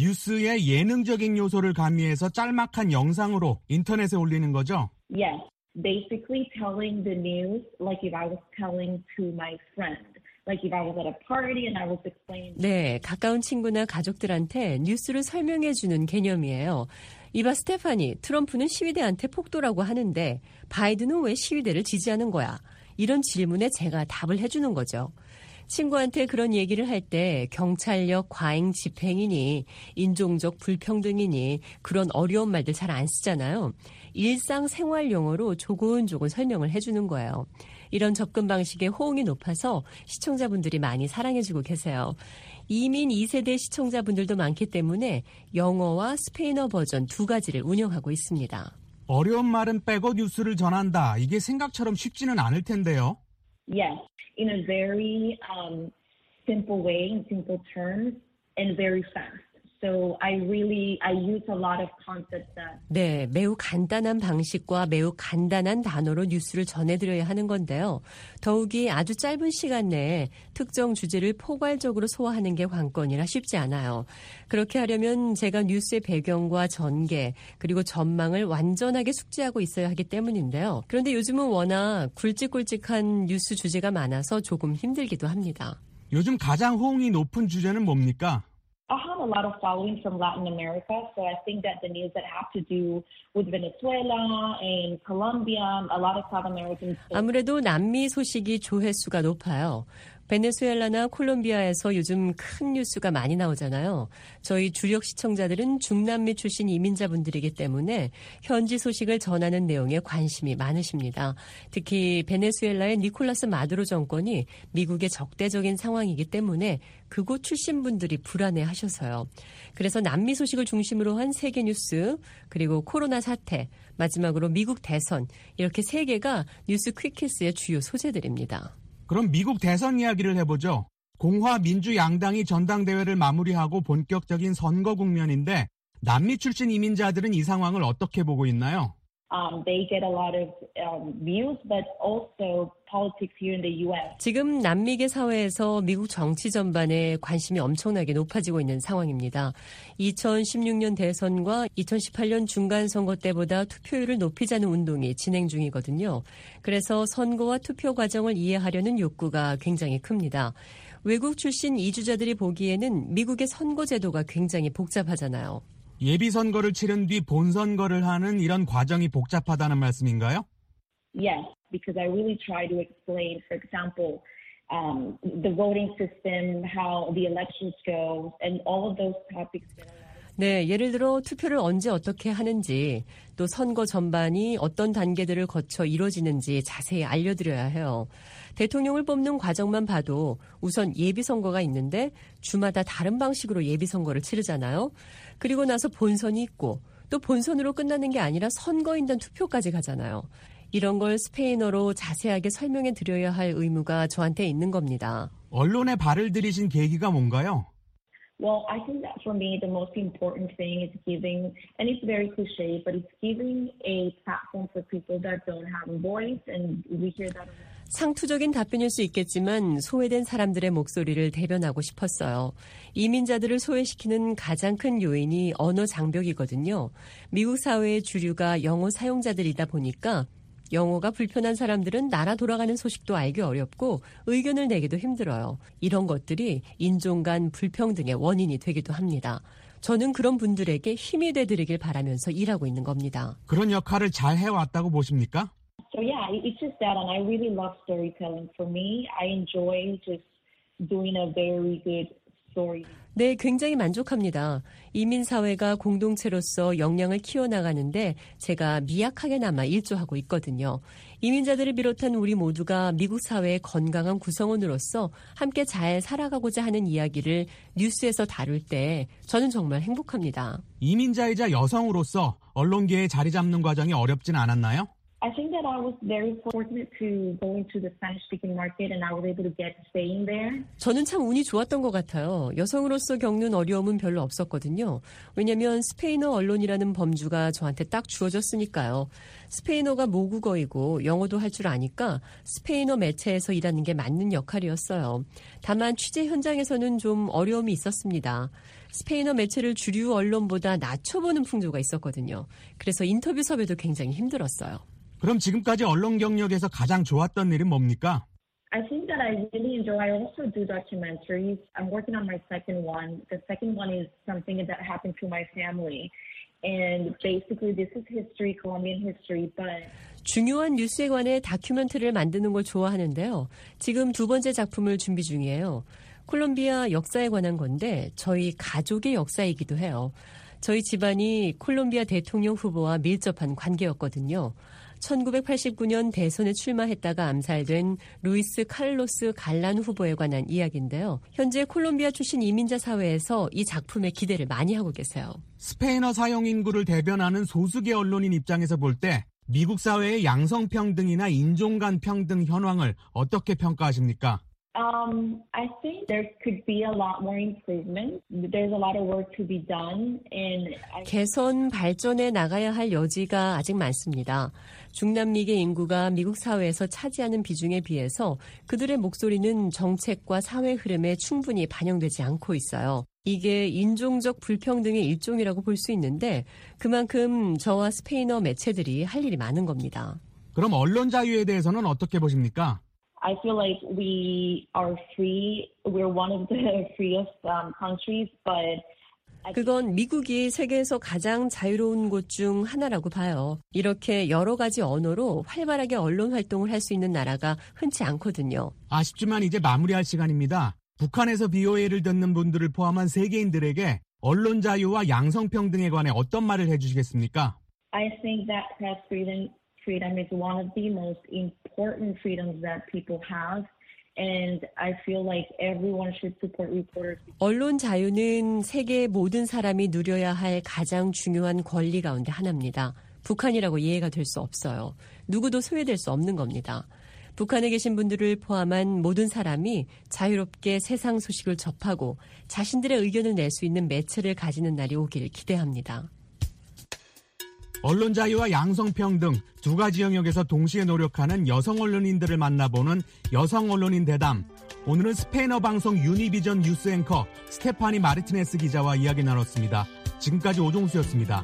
뉴스의 예능적인 요소를 가미해서 짤막한 영상으로 인터넷에 올리는 거죠? Yes. Basically telling the news like if I was telling to my friend. Like if I was at a party and I was explaining. 네, 가까운 친구나 가족들한테 뉴스를 설명해 주는 개념이에요. 이봐 스테파니, 트럼프는 시위대한테 폭도라고 하는데 바이든은 왜 시위대를 지지하는 거야? 이런 질문에 제가 답을 해주는 거죠. 친구한테 그런 얘기를 할 때 경찰력 과잉 집행이니 인종적 불평등이니 그런 어려운 말들 잘 안 쓰잖아요. 일상생활 용어로 조곤조곤 설명을 해주는 거예요. 이런 접근 방식에 호응이 높아서 시청자분들이 많이 사랑해주고 계세요. 이민 이 세대 시청자분들도 많기 때문에 영어와 스페인어 버전 두 가지를 운영하고 있습니다. 어려운 말은 빼고 뉴스를 전한다. 이게 생각처럼 쉽지는 않을 텐데요. Yes, in a very um, simple way, in simple terms, and very fast. So I really, I use a lot of concepts that. 네, 매우 간단한 방식과 매우 간단한 단어로 뉴스를 전해드려야 하는 건데요. 더욱이 아주 짧은 시간 내에 특정 주제를 포괄적으로 소화하는 게 관건이라 쉽지 않아요. 그렇게 하려면 제가 뉴스의 배경과 전개, 그리고 전망을 완전하게 숙지하고 있어야 하기 때문인데요. 그런데 요즘은 워낙 굵직굵직한 뉴스 주제가 많아서 조금 힘들기도 합니다. 요즘 가장 호응이 높은 주제는 뭡니까? I have a lot of following from Latin America, so I think that the news that have to do with Venezuela and Colombia, a lot of South American states. 아무래도 남미 소식이 조회수가 높아요. 베네수엘라나 콜롬비아에서 요즘 큰 뉴스가 많이 나오잖아요. 저희 주력 시청자들은 중남미 출신 이민자분들이기 때문에 현지 소식을 전하는 내용에 관심이 많으십니다. 특히 베네수엘라의 니콜라스 마두로 정권이 미국의 적대적인 상황이기 때문에 그곳 출신 분들이 불안해하셔서요. 그래서 남미 소식을 중심으로 한 세계 뉴스, 그리고 코로나 사태, 마지막으로 미국 대선, 이렇게 세 개가 뉴스 퀴키스의 주요 소재들입니다. 그럼 미국 대선 이야기를 해보죠. 공화 민주 양당이 전당대회를 마무리하고 본격적인 선거 국면인데 남미 출신 이민자들은 이 상황을 어떻게 보고 있나요? Um, they get a lot of um, views, but also politics here in the U S. 지금 남미계 사회에서 미국 정치 전반에 관심이 엄청나게 높아지고 있는 상황입니다. 이천십육 년 대선과 이천십팔 년 중간선거 때보다 투표율을 높이자는 운동이 진행 중이거든요. 그래서 선거와 투표 과정을 이해하려는 욕구가 굉장히 큽니다. 외국 출신 이주자들이 보기에는 미국의 선거 제도가 굉장히 복잡하잖아요. 예비선거를 치른 뒤 본선거를 하는 이런 과정이 복잡하다는 말씀인가요? Yes, because I really try to explain, for example, um, the voting system, how the elections go, and all of those topics. 네, 예를 들어 투표를 언제 어떻게 하는지, 또 선거 전반이 어떤 단계들을 거쳐 이루어지는지 자세히 알려드려야 해요. 대통령을 뽑는 과정만 봐도 우선 예비선거가 있는데 주마다 다른 방식으로 예비선거를 치르잖아요. 그리고 나서 본선이 있고 또 본선으로 끝나는 게 아니라 선거인단 투표까지 가잖아요. 이런 걸 스페인어로 자세하게 설명해 드려야 할 의무가 저한테 있는 겁니다. 언론에 발을 들이신 계기가 뭔가요? Well, I think that for me, the most important thing is giving, and it's very cliche, but it's giving a platform for people that don't have a voice, and we hear that. 상투적인 답변일 수 있겠지만 소외된 사람들의 목소리를 대변하고 싶었어요. 이민자들을 소외시키는 가장 큰 요인이 언어 장벽이거든요. 미국 사회의 주류가 영어 사용자들이다 보니까 영어가 불편한 사람들은 나라 돌아가는 소식도 알기 어렵고 의견을 내기도 힘들어요. 이런 것들이 인종 간 불평등의 원인이 되기도 합니다. 저는 그런 분들에게 힘이 되드리길 바라면서 일하고 있는 겁니다. 그런 역할을 잘 해왔다고 보십니까? So yeah, it's just that, and I really love storytelling. For me, I enjoy just doing a very good story. 네, 굉장히 만족합니다. 이민사회가 공동체로서 역량을 키워나가는데 제가 미약하게나마 일조하고 있거든요. 이민자들을 비롯한 우리 모두가 미국 사회의 건강한 구성원으로서 함께 잘 살아가고자 하는 이야기를 뉴스에서 다룰 때 저는 정말 행복합니다. 이민자이자 여성으로서 언론계에 자리 잡는 과정이 어렵진 않았나요? I think that I was very fortunate to go into the Spanish-speaking market and I was able to get staying there. 저는 참 운이 좋았던 것 같아요. 여성으로서 겪는 어려움은 별로 없었거든요. 왜냐하면 스페인어 언론이라는 범주가 저한테 딱 주어졌으니까요. 스페인어가 모국어이고 영어도 할 줄 아니까 스페인어 매체에서 일하는 게 맞는 역할이었어요. 다만 취재 현장에서는 좀 어려움이 있었습니다. 스페인어 매체를 주류 언론보다 낮춰보는 풍조가 있었거든요. 그래서 인터뷰 섭외도 굉장히 힘들었어요. 그럼 지금까지 언론 경력에서 가장 좋았던 일은 뭡니까? I think that I really enjoy, I also do documentaries. I'm working on my second one. The second one is something that happened to my family. And basically this is history, Colombian history, but... 중요한 뉴스에 관해 다큐멘터리를 만드는 걸 좋아하는데요. 지금 두 번째 작품을 준비 중이에요. 콜롬비아 역사에 관한 건데 저희 가족의 역사이기도 해요. 저희 집안이 콜롬비아 대통령 후보와 밀접한 관계였거든요. 천구백팔십구 년 대선에 출마했다가 암살된 루이스 카를로스 갈란 후보에 관한 이야기인데요. 현재 콜롬비아 출신 이민자 사회에서 이 작품에 기대를 많이 하고 계세요. 스페인어 사용 인구를 대변하는 소수계 언론인 입장에서 볼 때 미국 사회의 양성평등이나 인종 간 평등 현황을 어떻게 평가하십니까? Um, I think there could be a lot more improvement. There's a lot of work to be done. And I... 개선, 발전해 나가야 할 여지가 아직 많습니다. 중남미계 인구가 미국 사회에서 차지하는 비중에 비해서 그들의 목소리는 정책과 사회 흐름에 충분히 반영되지 않고 있어요. 이게 인종적 불평등의 일종이라고 볼 수 있는데 그만큼 저와 스페인어 매체들이 할 일이 많은 겁니다. 그럼 언론 자유에 대해서는 어떻게 보십니까? I feel like we are free. We're one of the freest um, countries, but 그건 미국이 세계에서 가장 자유로운 곳 중 하나라고 봐요. 이렇게 여러 가지 언어로 활발하게 언론 활동을 할 수 있는 나라가 흔치 않거든요. 아쉽지만 이제 마무리할 시간입니다. 북한에서 비오에이를 듣는 분들을 포함한 세계인들에게 언론 자유와 양성평등에 관해 어떤 말을 해주시겠습니까? I think that press freedom freedom is one of the most important freedoms that people have. And I feel like everyone should support reporters. 언론 자유는 세계의 모든 사람이 누려야 할 가장 중요한 권리 가운데 하나입니다. 북한이라고 이해가 될 수 없어요. 누구도 소외될 수 없는 겁니다. 북한에 계신 분들을 포함한 모든 사람이 자유롭게 세상 소식을 접하고 자신들의 의견을 낼 수 있는 매체를 가지는 날이 오길 기대합니다. 언론 자유와 양성평등 두 가지 영역에서 동시에 노력하는 여성 언론인들을 만나보는 여성 언론인 대담. 오늘은 스페인어 방송 유니비전 뉴스 앵커 스테파니 마르티네스 기자와 이야기 나눴습니다. 지금까지 오종수였습니다.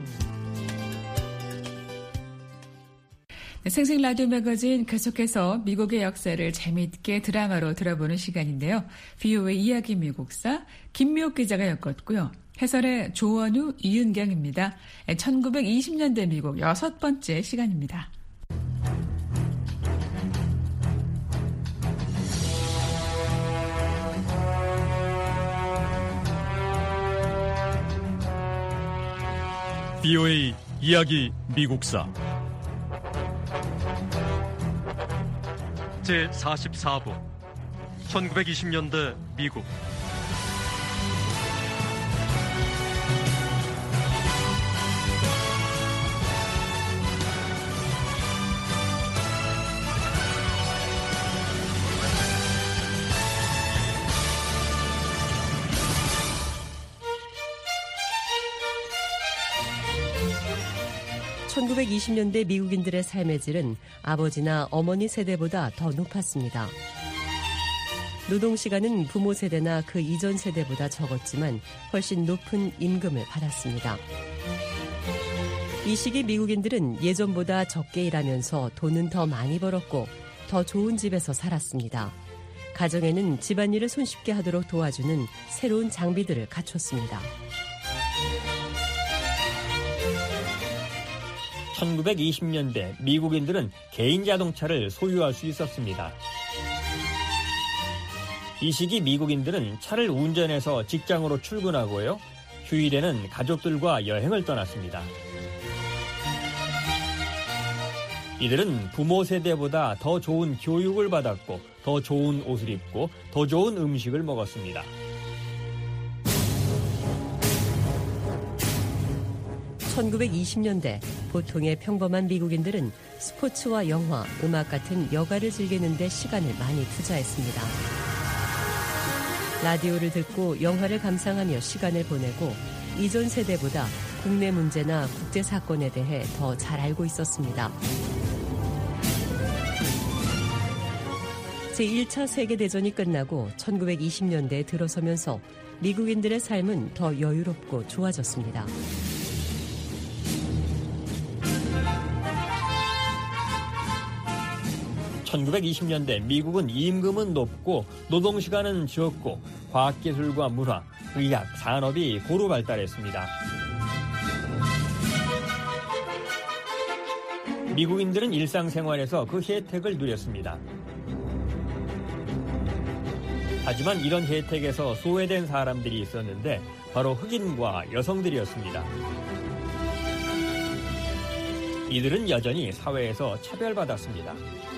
네, 생생 라디오 매거진 계속해서 미국의 역사를 재미있게 드라마로 들어보는 시간인데요. 비오에이 이야기 미국사 김미옥 기자가 엮었고요. 해설의 조원우, 이은경입니다. 천구백이십 년대 미국 여섯 번째 시간입니다. 비오에이 이야기 미국사 제사십사 부 천구백이십 년대 미국. 천구백이십 년대 미국인들의 삶의 질은 아버지나 어머니 세대보다 더 높았습니다. 노동시간은 부모 세대나 그 이전 세대보다 적었지만 훨씬 높은 임금을 받았습니다. 이 시기 미국인들은 예전보다 적게 일하면서 돈은 더 많이 벌었고 더 좋은 집에서 살았습니다. 가정에는 집안일을 손쉽게 하도록 도와주는 새로운 장비들을 갖췄습니다. 천구백이십 년대 미국인들은 개인 자동차를 소유할 수 있었습니다. 이 시기 미국인들은 차를 운전해서 직장으로 출근하고요. 휴일에는 가족들과 여행을 떠났습니다. 이들은 부모 세대보다 더 좋은 교육을 받았고 더 좋은 옷을 입고 더 좋은 음식을 먹었습니다. 천구백이십 년대 보통의 평범한 미국인들은 스포츠와 영화, 음악 같은 여가를 즐기는 데 시간을 많이 투자했습니다. 라디오를 듣고 영화를 감상하며 시간을 보내고 이전 세대보다 국내 문제나 국제 사건에 대해 더 잘 알고 있었습니다. 제일 차 세계대전이 끝나고 천구백이십 년대에 들어서면서 미국인들의 삶은 더 여유롭고 좋아졌습니다. 천구백이십 년대 미국은 임금은 높고 노동시간은 적고 과학기술과 문화, 의학, 산업이 고루 발달했습니다. 미국인들은 일상생활에서 그 혜택을 누렸습니다. 하지만 이런 혜택에서 소외된 사람들이 있었는데 바로 흑인과 여성들이었습니다. 이들은 여전히 사회에서 차별받았습니다.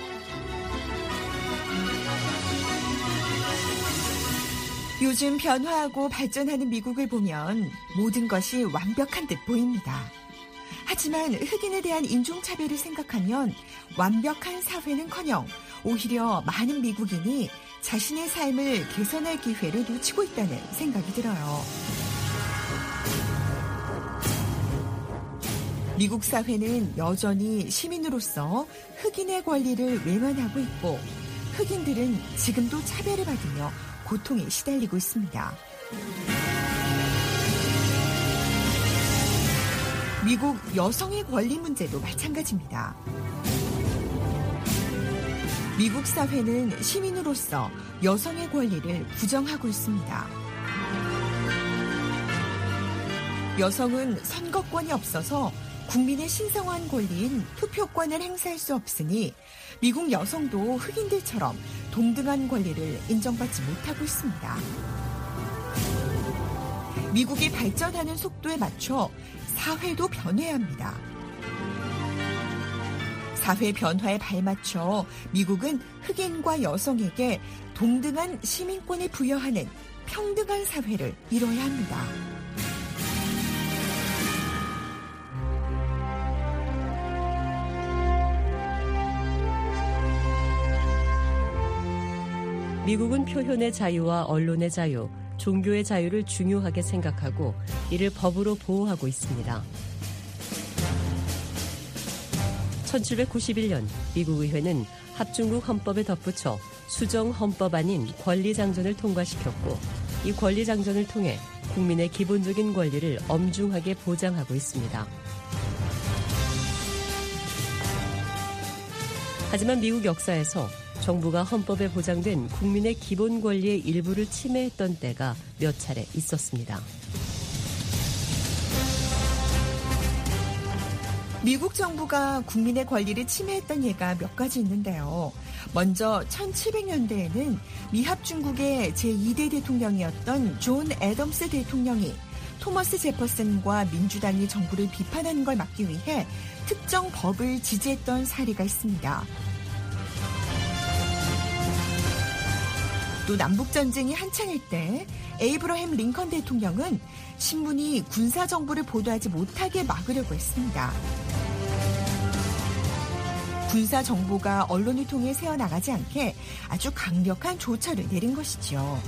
요즘 변화하고 발전하는 미국을 보면 모든 것이 완벽한 듯 보입니다. 하지만 흑인에 대한 인종차별을 생각하면 완벽한 사회는커녕 오히려 많은 미국인이 자신의 삶을 개선할 기회를 놓치고 있다는 생각이 들어요. 미국 사회는 여전히 시민으로서 흑인의 권리를 외면하고 있고 흑인들은 지금도 차별을 받으며 고통에 시달리고 있습니다. 미국 여성의 권리 문제도 마찬가지입니다. 미국 사회는 시민으로서 여성의 권리를 부정하고 있습니다. 여성은 선거권이 없어서 국민의 신성한 권리인 투표권을 행사할 수 없으니 미국 여성도 흑인들처럼 동등한 권리를 인정받지 못하고 있습니다. 미국이 발전하는 속도에 맞춰 사회도 변해야 합니다. 사회 변화에 발맞춰 미국은 흑인과 여성에게 동등한 시민권을 부여하는 평등한 사회를 이뤄야 합니다. 미국은 표현의 자유와 언론의 자유, 종교의 자유를 중요하게 생각하고 이를 법으로 보호하고 있습니다. 천칠백구십일 년 미국 의회는 합중국 헌법에 덧붙여 수정 헌법안인 권리장전을 통과시켰고 이 권리장전을 통해 국민의 기본적인 권리를 엄중하게 보장하고 있습니다. 하지만 미국 역사에서 정부가 헌법에 보장된 국민의 기본 권리의 일부를 침해했던 때가 몇 차례 있었습니다. 미국 정부가 국민의 권리를 침해했던 예가 몇 가지 있는데요. 먼저 천칠백 년대에는 미합중국의 제이 대 대통령이었던 존 애덤스 대통령이 토머스 제퍼슨과 민주당이 정부를 비판하는 걸 막기 위해 특정 법을 지지했던 사례가 있습니다. 또 남북전쟁이 한창일 때 에이브러햄 링컨 대통령은 신문이 군사정보를 보도하지 못하게 막으려고 했습니다. 군사정보가 언론을 통해 새어나가지 않게 아주 강력한 조처를 내린 것이죠.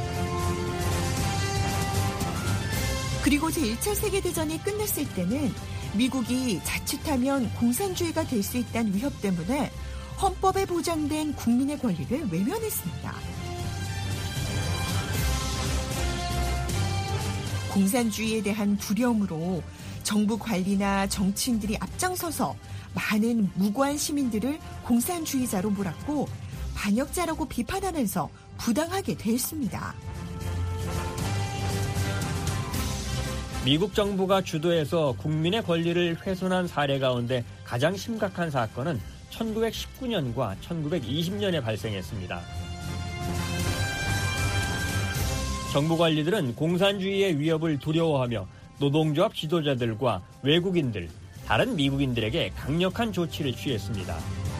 그리고 제일 차 세계대전이 끝났을 때는 미국이 자칫하면 공산주의가 될 수 있다는 위협 때문에 헌법에 보장된 국민의 권리를 외면했습니다. 공산주의에 대한 두려움으로 정부 관리나 정치인들이 앞장서서 많은 무고한 시민들을 공산주의자로 몰았고 반역자라고 비판하면서 부당하게 대했습니다. 미국 정부가 주도해서 국민의 권리를 훼손한 사례 가운데 가장 심각한 사건은 천구백십구 년과 천구백이십 년에 발생했습니다. 정부 관리들은 공산주의의 위협을 두려워하며 노동조합 지도자들과 외국인들, 다른 미국인들에게 강력한 조치를 취했습니다.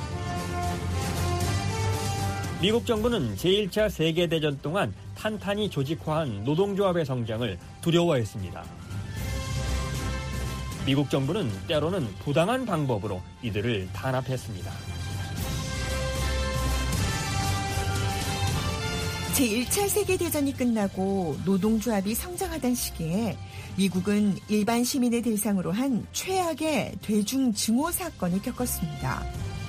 미국 정부는 제일 차 세계대전 동안 탄탄히 조직화한 노동조합의 성장을 두려워했습니다. 미국 정부는 때로는 부당한 방법으로 이들을 탄압했습니다. 제일 차 세계대전이 끝나고 노동조합이 성장하던 시기에 미국은 일반 시민을 대상으로 한 최악의 대중증오 사건을 겪었습니다.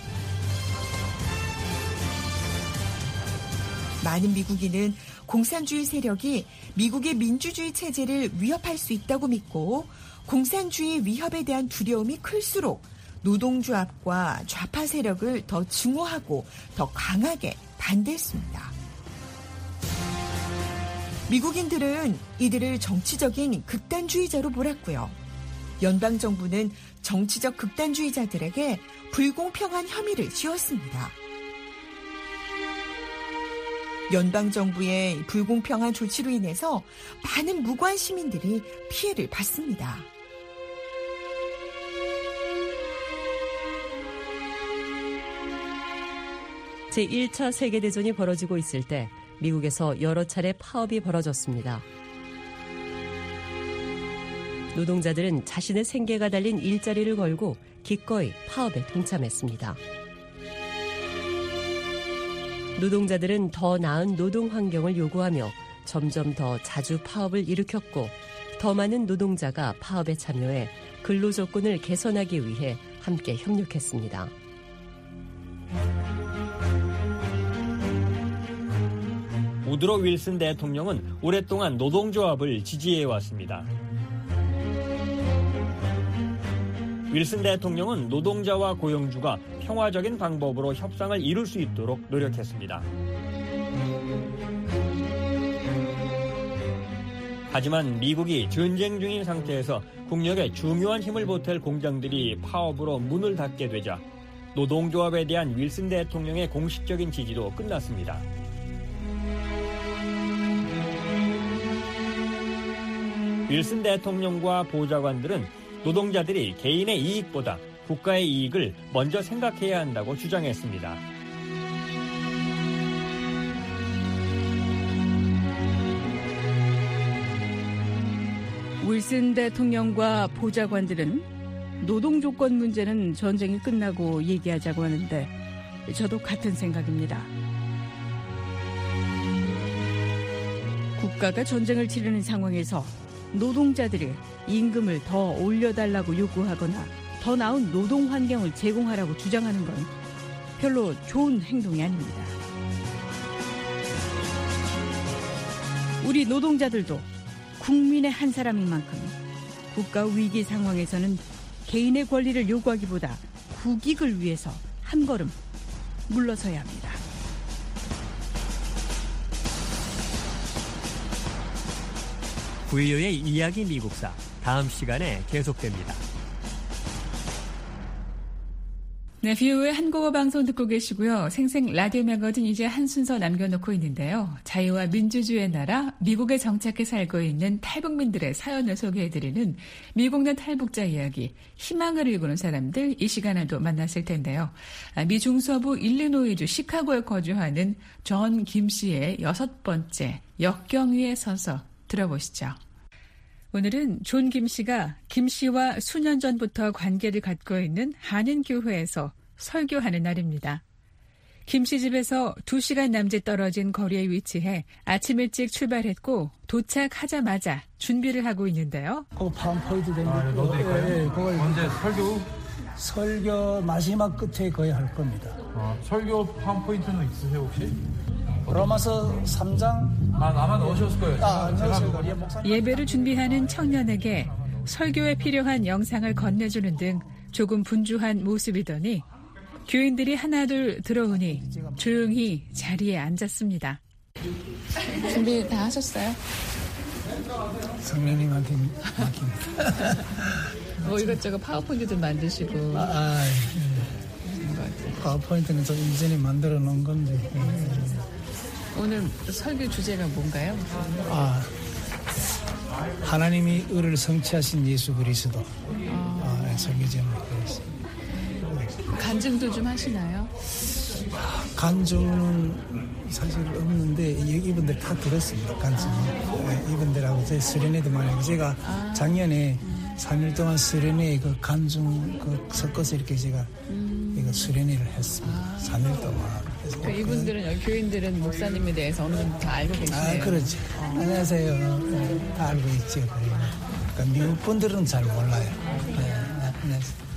많은 미국인은 공산주의 세력이 미국의 민주주의 체제를 위협할 수 있다고 믿고 공산주의 위협에 대한 두려움이 클수록 노동조합과 좌파 세력을 더 증오하고 더 강하게 반대했습니다. 미국인들은 이들을 정치적인 극단주의자로 몰았고요. 연방정부는 정치적 극단주의자들에게 불공평한 혐의를 씌웠습니다. 연방정부의 불공평한 조치로 인해서 많은 무고한 시민들이 피해를 받습니다. 제일 차 세계대전이 벌어지고 있을 때 미국에서 여러 차례 파업이 벌어졌습니다. 노동자들은 자신의 생계가 달린 일자리를 걸고 기꺼이 파업에 동참했습니다. 노동자들은 더 나은 노동 환경을 요구하며 점점 더 자주 파업을 일으켰고 더 많은 노동자가 파업에 참여해 근로조건을 개선하기 위해 함께 협력했습니다. 우드로 윌슨 대통령은 오랫동안 노동조합을 지지해왔습니다. 윌슨 대통령은 노동자와 고용주가 평화적인 방법으로 협상을 이룰 수 있도록 노력했습니다. 하지만 미국이 전쟁 중인 상태에서 국력에 중요한 힘을 보탤 공장들이 파업으로 문을 닫게 되자 노동조합에 대한 윌슨 대통령의 공식적인 지지도 끝났습니다. 윌슨 대통령과 보좌관들은 노동자들이 개인의 이익보다 국가의 이익을 먼저 생각해야 한다고 주장했습니다. 윌슨 대통령과 보좌관들은 노동조건 문제는 전쟁이 끝나고 얘기하자고 하는데 저도 같은 생각입니다. 국가가 전쟁을 치르는 상황에서 노동자들이 임금을 더 올려달라고 요구하거나 더 나은 노동 환경을 제공하라고 주장하는 건 별로 좋은 행동이 아닙니다. 우리 노동자들도 국민의 한 사람인 만큼 국가 위기 상황에서는 개인의 권리를 요구하기보다 국익을 위해서 한 걸음 물러서야 합니다. 브이오에이 이야기 미국사 다음 시간에 계속됩니다. 네, 비오의 한국어 방송 듣고 계시고요. 생생 라디오 매거진 이제 한 순서 남겨놓고 있는데요. 자유와 민주주의의 나라 미국에 정착해 살고 있는 탈북민들의 사연을 소개해드리는 미국 내 탈북자 이야기, 희망을 일구는 사람들 이 시간에도 만났을 텐데요. 미 중서부 일리노이주 시카고에 거주하는 존 김 씨의 여섯 번째 역경 위에 서서 들어보시죠. 오늘은 존 김 씨가 김 씨와 수년 전부터 관계를 갖고 있는 한인교회에서 설교하는 날입니다. 김 씨 집에서 두 시간 남짓 떨어진 거리에 위치해 아침 일찍 출발했고 도착하자마자 준비를 하고 있는데요. 그 파운포인트 된 거. 아, 넣어드릴까요? 예, 예, 그걸 언제 설교? 설교 마지막 끝에 거의 할 겁니다. 어, 설교 파운포인트는 있으세요 혹시? 로마서 삼 장. 아, 아마 넣으셨을 거예요. 아, 제가, 제가 예배를 준비하는 청년에게 설교에 필요한 영상을 건네주는 등 조금 분주한 모습이더니 교인들이 하나둘 들어오니 조용히 자리에 앉았습니다. 준비 다 하셨어요? 성령님한테 맡깁니다. 뭐 이것저것 파워포인트도 만드시고. 아, 아 예. 파워포인트는 좀 이전에 만들어 놓은 건데. 예. 오늘 설교 주제가 뭔가요? 아, 하나님이 의를 성취하신 예수 그리스도. 아, 아 설교 제목이었습니다. 간증도 좀 하시나요? 간증은 사실 없는데 이분들 다 들었습니다. 간증. 네, 이분들하고 제 수련회도 많이 제가 아. 작년에 음. 삼 일 동안 수련회 그 간증 그 섞어서 이렇게 제가 음. 이거 수련회를 했습니다. 아. 삼 일 동안. 그 이분들은 여기 교인들은 목사님에 대해서 어느 정도 다 알고 계시네요. 아, 그렇죠. 어. 안녕하세요. 네, 다 알고 있죠. 그러니까 미국 분들은 잘 몰라요. 네, 안녕하세요.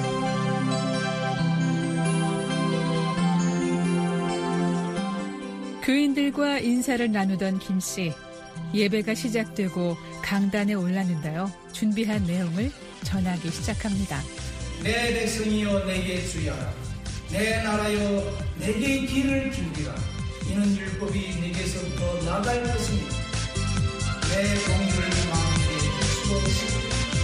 교인들과 인사를 나누던 김 씨. 예배가 시작되고 강단에 올랐는데요. 준비한 내용을 전하기 시작합니다. 내 백성이여 내게 주의하라. 내 나라여 내게 길을 준비라. 이는 율법이 내게서부터 나갈 것입니다. 내 공의를 마음에 주옵시고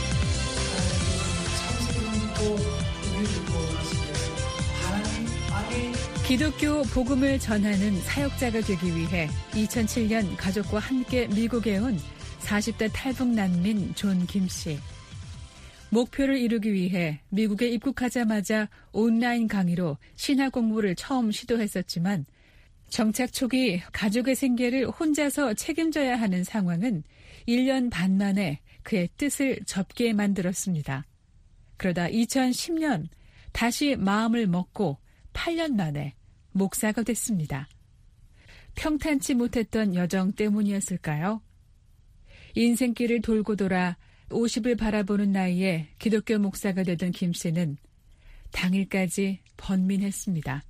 하나님은 참새를 믿고 우리를 구원하시려고 하나님 안에 기독교 복음을 전하는 사역자가 되기 위해 이천칠 년 가족과 함께 미국에 온 사십 대 탈북 난민 존 김 씨. 목표를 이루기 위해 미국에 입국하자마자 온라인 강의로 신학 공부를 처음 시도했었지만 정착 초기 가족의 생계를 혼자서 책임져야 하는 상황은 일 년 반 만에 그의 뜻을 접게 만들었습니다. 그러다 이천십 년 다시 마음을 먹고 팔 년 만에 목사가 됐습니다. 평탄치 못했던 여정 때문이었을까요? 인생길을 돌고 돌아 오십을 바라보는 나이에 기독교 목사가 되던 김 씨는 당일까지 번민했습니다.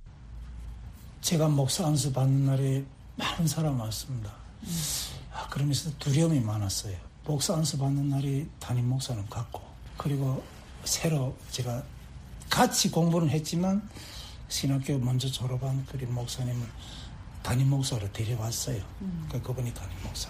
제가 목사 안수 받는 날에 많은 사람 왔습니다. 음. 아, 그러면서 두려움이 많았어요. 목사 안수 받는 날이 담임 목사는 같고, 그리고 새로 제가 같이 공부는 했지만 신학교 먼저 졸업한 그 목사님을 담임 목사로 데려왔어요. 음. 그러니까 그분이 담임 목사.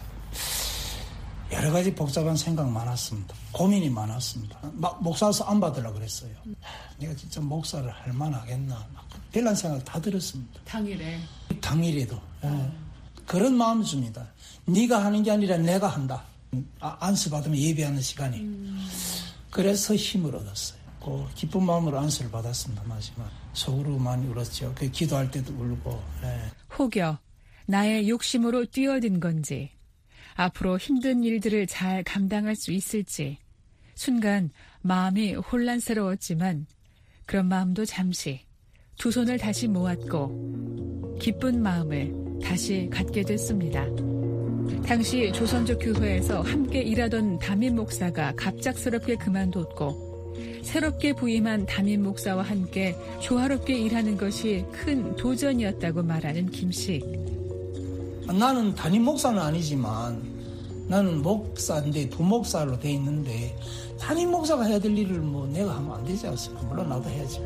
여러 가지 복잡한 생각 많았습니다. 고민이 많았습니다. 막 목사로서 안 받으려고 그랬어요. 음. 내가 진짜 목사를 할 만하겠나. 막 별난 생각 다 들었습니다. 당일에? 당일에도. 예. 그런 마음을 줍니다. 네가 하는 게 아니라 내가 한다. 아, 안수 받으면 예배하는 시간이. 음. 그래서 힘을 얻었어요. 그 기쁜 마음으로 안수를 받았습니다. 마지막 속으로 많이 울었죠. 그 기도할 때도 울고. 예. 혹여 나의 욕심으로 뛰어든 건지, 앞으로 힘든 일들을 잘 감당할 수 있을지 순간 마음이 혼란스러웠지만 그런 마음도 잠시 두 손을 다시 모았고 기쁜 마음을 다시 갖게 됐습니다. 당시 조선족 교회에서 함께 일하던 담임 목사가 갑작스럽게 그만뒀고 새롭게 부임한 담임 목사와 함께 조화롭게 일하는 것이 큰 도전이었다고 말하는 김 씨. 나는 담임 목사는 아니지만 나는 목사인데 부목사로 돼 있는데 담임 목사가 해야 될 일을 뭐 내가 하면 안 되지 않습니까? 물론 나도 해야지.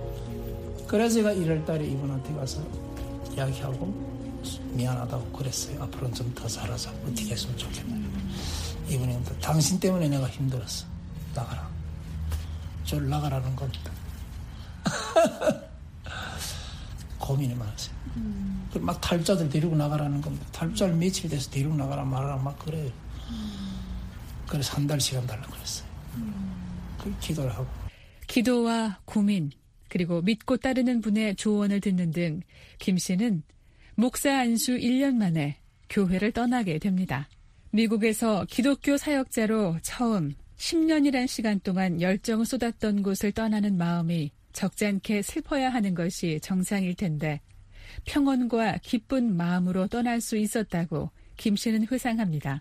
그래서 제가 일월 달에 이분한테 가서 이야기하고 미안하다고 그랬어요. 앞으로는 좀 더 살아서 어떻게 했으면 좋겠나. 이분이 당신 때문에 내가 힘들었어. 나가라. 저 나가라는 겁니다. 고민이 많았어요. 음. 막 탈북자들 데리고 나가라는 겁니다. 탈북자를 며칠 돼서 데리고 나가라 말아라 막 그래요. 음. 그래서 한 달 시간 달라고 그랬어요. 음. 그 기도를 하고. 기도와 고민 그리고 믿고 따르는 분의 조언을 듣는 등 김 씨는 목사 안수 일 년 만에 교회를 떠나게 됩니다. 미국에서 기독교 사역자로 처음 십 년이란 시간 동안 열정을 쏟았던 곳을 떠나는 마음이 적잖게 슬퍼야 하는 것이 정상일 텐데 평온과 기쁜 마음으로 떠날 수 있었다고 김 씨는 회상합니다.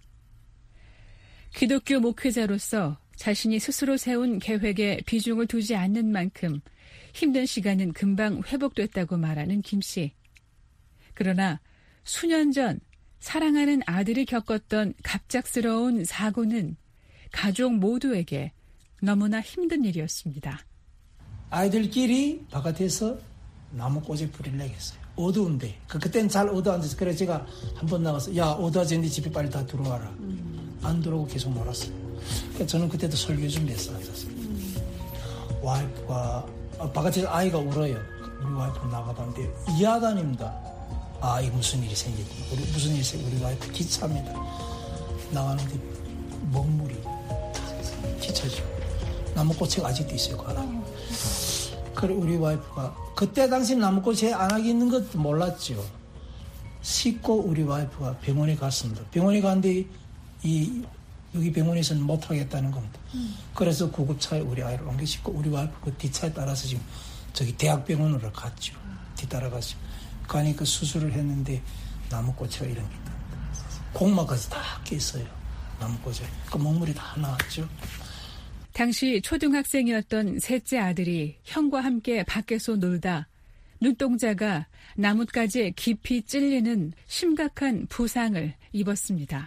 기독교 목회자로서 자신이 스스로 세운 계획에 비중을 두지 않는 만큼 힘든 시간은 금방 회복됐다고 말하는 김 씨. 그러나 수년 전 사랑하는 아들이 겪었던 갑작스러운 사고는 가족 모두에게 너무나 힘든 일이었습니다. 아이들끼리 바깥에서 나무꽃에 불을 내겠어요. 어두운데. 그때는 잘 어두워앉아서 그래서 제가 한번 나가서 야 어두워졌는데 집에 빨리 다 들어와라. 음. 안 들어오고 계속 놀았어요. 그러니까 저는 그때도 설교 준비해서 앉았어요. 음. 와이프가 바깥에서 아이가 울어요. 우리 와이프 나가봤는데 이하단입니다. 아, 이 무슨 일이 생겼구나. 우리 무슨 일이 생겼구나. 우리 와이프 기차입니다. 나가는데 먹물이 기차죠. 나무꽃이 아직도 있어요, 그 하나. 그래, 우리 와이프가 그때 당시 나무꽃이 안 하게 있는 것도 몰랐죠. 씻고 우리 와이프가 병원에 갔습니다. 병원에 갔는데 이 여기 병원에서는 못 하겠다는 겁니다. 음. 그래서 구급차에 우리 아이를 옮겨 싣고 우리 와이프 그 뒷차에 따라서 지금 저기 대학병원으로 갔죠. 뒤따라가죠. 가니까 수술을 했는데 나무꽃이 이런 게 있다. 공막까지 다 깼어요. 나무꽃이. 그 먹물이 다 나왔죠. 당시 초등학생이었던 셋째 아들이 형과 함께 밖에서 놀다 눈동자가 나뭇가지에 깊이 찔리는 심각한 부상을 입었습니다.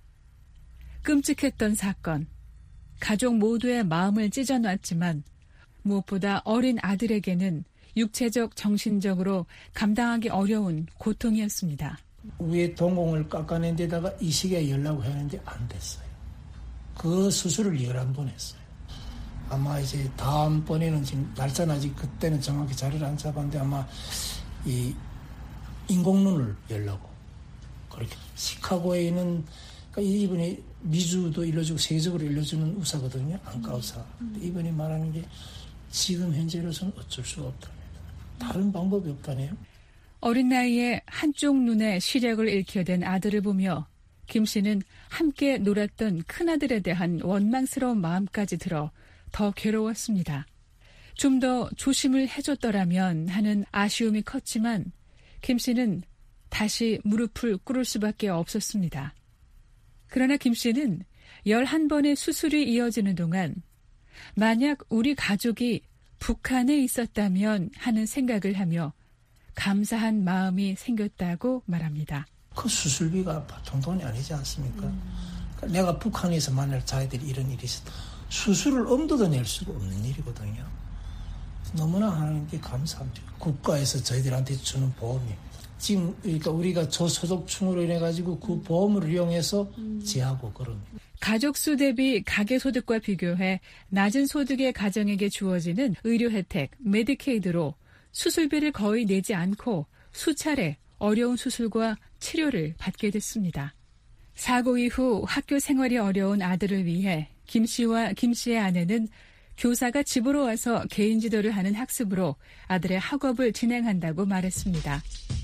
끔찍했던 사건, 가족 모두의 마음을 찢어놨지만 무엇보다 어린 아들에게는 육체적, 정신적으로 감당하기 어려운 고통이었습니다. 위에 동공을 깎아낸 데다가 이식에 열라고 했는데 안 됐어요. 그 수술을 열한 번 했어요. 아마 이제 다음번에는 지금 날짜는 아직 그때는 정확히 자리를 안 잡았는데 아마 이 인공눈을 열라고 그렇게. 시카고에 있는 그러니까 이분이 미주도 일러주고 세계적으로 일러주는 의사거든요. 안과 의사. 근데 이분이 말하는 게 지금 현재로서는 어쩔 수가 없답니다. 다른 방법이 없다네요. 어린 나이에 한쪽 눈에 시력을 잃게 된 아들을 보며 김 씨는 함께 놀았던 큰아들에 대한 원망스러운 마음까지 들어 더 괴로웠습니다. 좀 더 조심을 해줬더라면 하는 아쉬움이 컸지만 김 씨는 다시 무릎을 꿇을 수밖에 없었습니다. 그러나 김 씨는 열한 번의 수술이 이어지는 동안 만약 우리 가족이 북한에 있었다면 하는 생각을 하며 감사한 마음이 생겼다고 말합니다. 그 수술비가 보통 돈이 아니지 않습니까? 음. 그러니까 내가 북한에서 만날 자기들이 이런 일이 있었다. 수술을 엄두도 낼 수가 없는 일이거든요. 너무나 하나님께 감사합니다. 국가에서 저희들한테 주는 보험입니다. 지금 그러니까 우리가 저소득층으로 인해 가지고 그 보험을 이용해서 제하고 그런. 가족 수 대비 가계 소득과 비교해 낮은 소득의 가정에게 주어지는 의료 혜택 메디케이드로 수술비를 거의 내지 않고 수차례 어려운 수술과 치료를 받게 됐습니다. 사고 이후 학교 생활이 어려운 아들을 위해 김 씨와 김 씨의 아내는 교사가 집으로 와서 개인 지도를 하는 학습으로 아들의 학업을 진행한다고 말했습니다.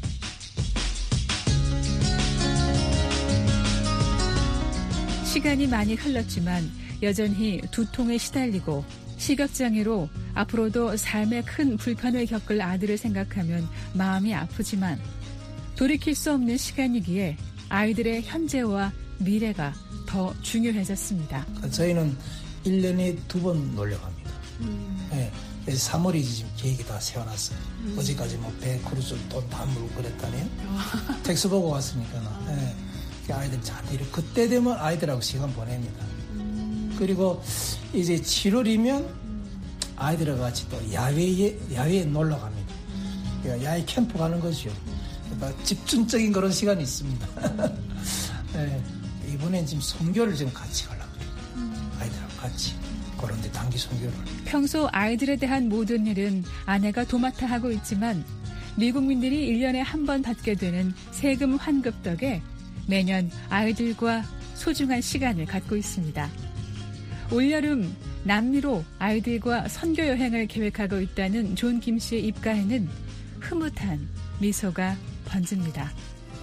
시간이 많이 흘렀지만 여전히 두통에 시달리고 시각장애로 앞으로도 삶에 큰 불편을 겪을 아들을 생각하면 마음이 아프지만 돌이킬 수 없는 시간이기에 아이들의 현재와 미래가 더 중요해졌습니다. 저희는 일 년에 두 번 놀러 갑니다. 음. 네, 삼월에 지금 계획이 다 세워놨어요. 음. 어제까지 뭐 배 크루즈 돈 다 물고 그랬다네요. 텍스 보고 왔으니까는. 네. 아이들 잘 데리고 그때 되면 아이들하고 시간 보냅니다. 음. 그리고 이제 칠월이면 아이들하고 같이 또 야외에 야외에 놀러 갑니다. 음. 야외 캠프 가는 거죠. 그러니까 집중적인 그런 시간이 있습니다. 네. 이번엔 지금 선교를 지금 같이 가려고 해요. 음. 아이들하고 같이 그런 데 단기 선교를. 평소 아이들에 대한 모든 일은 아내가 도맡아 하고 있지만 미국민들이 일 년에 한 번 받게 되는 세금 환급 덕에 매년 아이들과 소중한 시간을 갖고 있습니다. 올여름 남미로 아이들과 선교 여행을 계획하고 있다는 존 김 씨의 입가에는 흐뭇한 미소가 번집니다.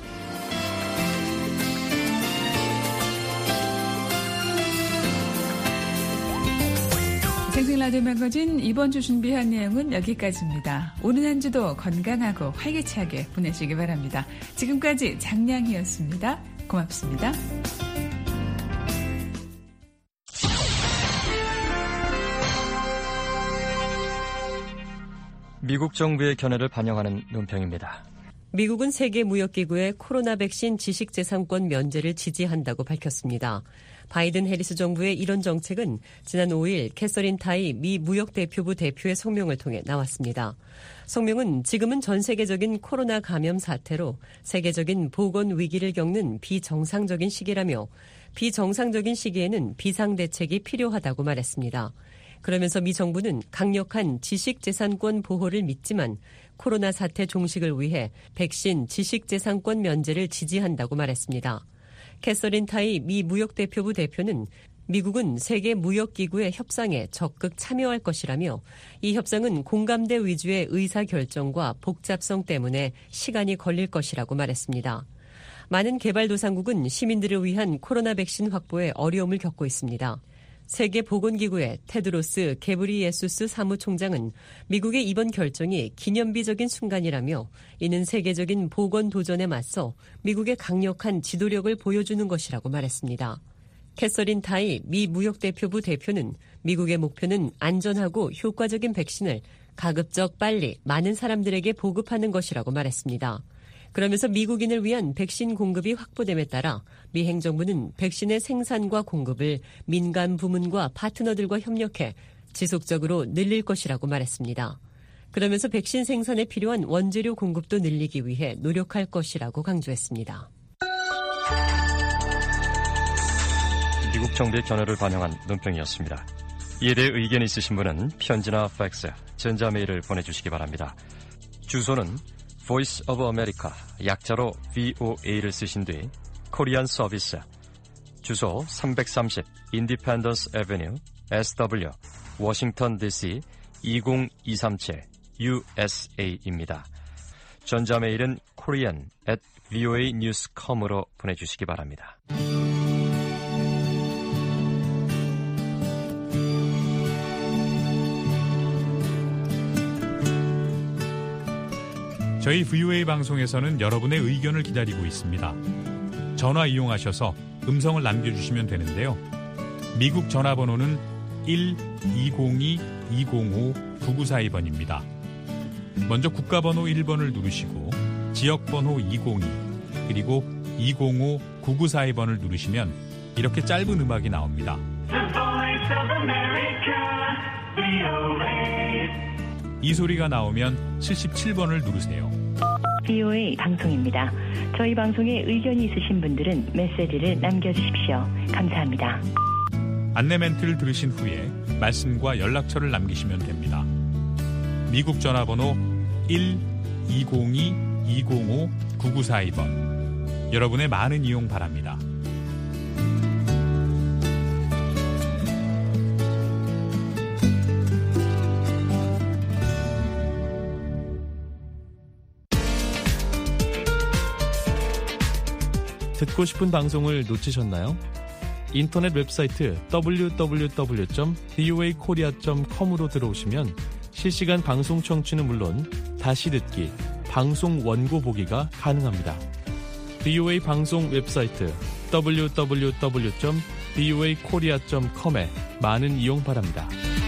생생 라디오 매거진 이번 주 준비한 내용은 여기까지입니다. 오늘 한 주도 건강하고 활기차게 보내시기 바랍니다. 지금까지 장량이었습니다. 고맙습니다. 미국 정부의 견해를 반영하는 논평입니다. 미국은 세계무역기구의 코로나 백신 지식재산권 면제를 지지한다고 밝혔습니다. 바이든 해리스 정부의 이런 정책은 지난 오 일 캐서린 타이 미 무역대표부 대표의 성명을 통해 나왔습니다. 성명은 지금은 전 세계적인 코로나 감염 사태로 세계적인 보건 위기를 겪는 비정상적인 시기라며 비정상적인 시기에는 비상대책이 필요하다고 말했습니다. 그러면서 미 정부는 강력한 지식재산권 보호를 믿지만 코로나 사태 종식을 위해 백신 지식재산권 면제를 지지한다고 말했습니다. 캐서린 타이 미 무역대표부 대표는 미국은 세계무역기구의 협상에 적극 참여할 것이라며 이 협상은 공감대 위주의 의사결정과 복잡성 때문에 시간이 걸릴 것이라고 말했습니다. 많은 개발도상국은 시민들을 위한 코로나 백신 확보에 어려움을 겪고 있습니다. 세계보건기구의 테드로스 게브리예수스 사무총장은 미국의 이번 결정이 기념비적인 순간이라며 이는 세계적인 보건 도전에 맞서 미국의 강력한 지도력을 보여주는 것이라고 말했습니다. 캐서린 타이 미 무역대표부 대표는 미국의 목표는 안전하고 효과적인 백신을 가급적 빨리 많은 사람들에게 보급하는 것이라고 말했습니다. 그러면서 미국인을 위한 백신 공급이 확보됨에 따라 미 행정부는 백신의 생산과 공급을 민간 부문과 파트너들과 협력해 지속적으로 늘릴 것이라고 말했습니다. 그러면서 백신 생산에 필요한 원재료 공급도 늘리기 위해 노력할 것이라고 강조했습니다. 미국 정부의 견해를 반영한 논평이었습니다. 이에 대해 의견이 있으신 분은 편지나 팩스, 전자메일을 보내주시기 바랍니다. 주소는 Voice of America, 약자로 브이오에이를 쓰신 뒤 코리안 서비스, 주소 삼백삼십 Independence Avenue, 에스더블유, 워싱턴 디씨 이공이삼칠 유에스에이입니다. 전자메일은 korean at voa news dot com으로 보내주시기 바랍니다. 저희 브이오에이 방송에서는 여러분의 의견을 기다리고 있습니다. 전화 이용하셔서 음성을 남겨주시면 되는데요. 미국 전화번호는 일 이공이 이공오 구구사이 번입니다. 먼저 국가번호 일 번을 누르시고 지역번호 이공이 그리고 이공오 구구사이 번을 누르시면 이렇게 짧은 음악이 나옵니다. 이 소리가 나오면 칠십칠 번을 누르세요. 브이오에이 방송입니다. 저희 방송에 의견이 있으신 분들은 메시지를 남겨주십시오. 감사합니다. 안내 멘트를 들으신 후에 말씀과 연락처를 남기시면 됩니다. 미국 전화번호 일 이공이 이공오 구구사이 번. 여러분의 많은 이용 바랍니다. 듣고 싶은 방송을 놓치셨나요? 인터넷 웹사이트 더블유 더블유 더블유 점 브이오에이 코리아 점 컴으로 들어오시면 실시간 방송 청취는 물론 다시 듣기, 방송 원고 보기가 가능합니다. 브이오에이 방송 웹사이트 더블유 더블유 더블유 점 브이오에이 코리아 점 컴에 많은 이용 바랍니다.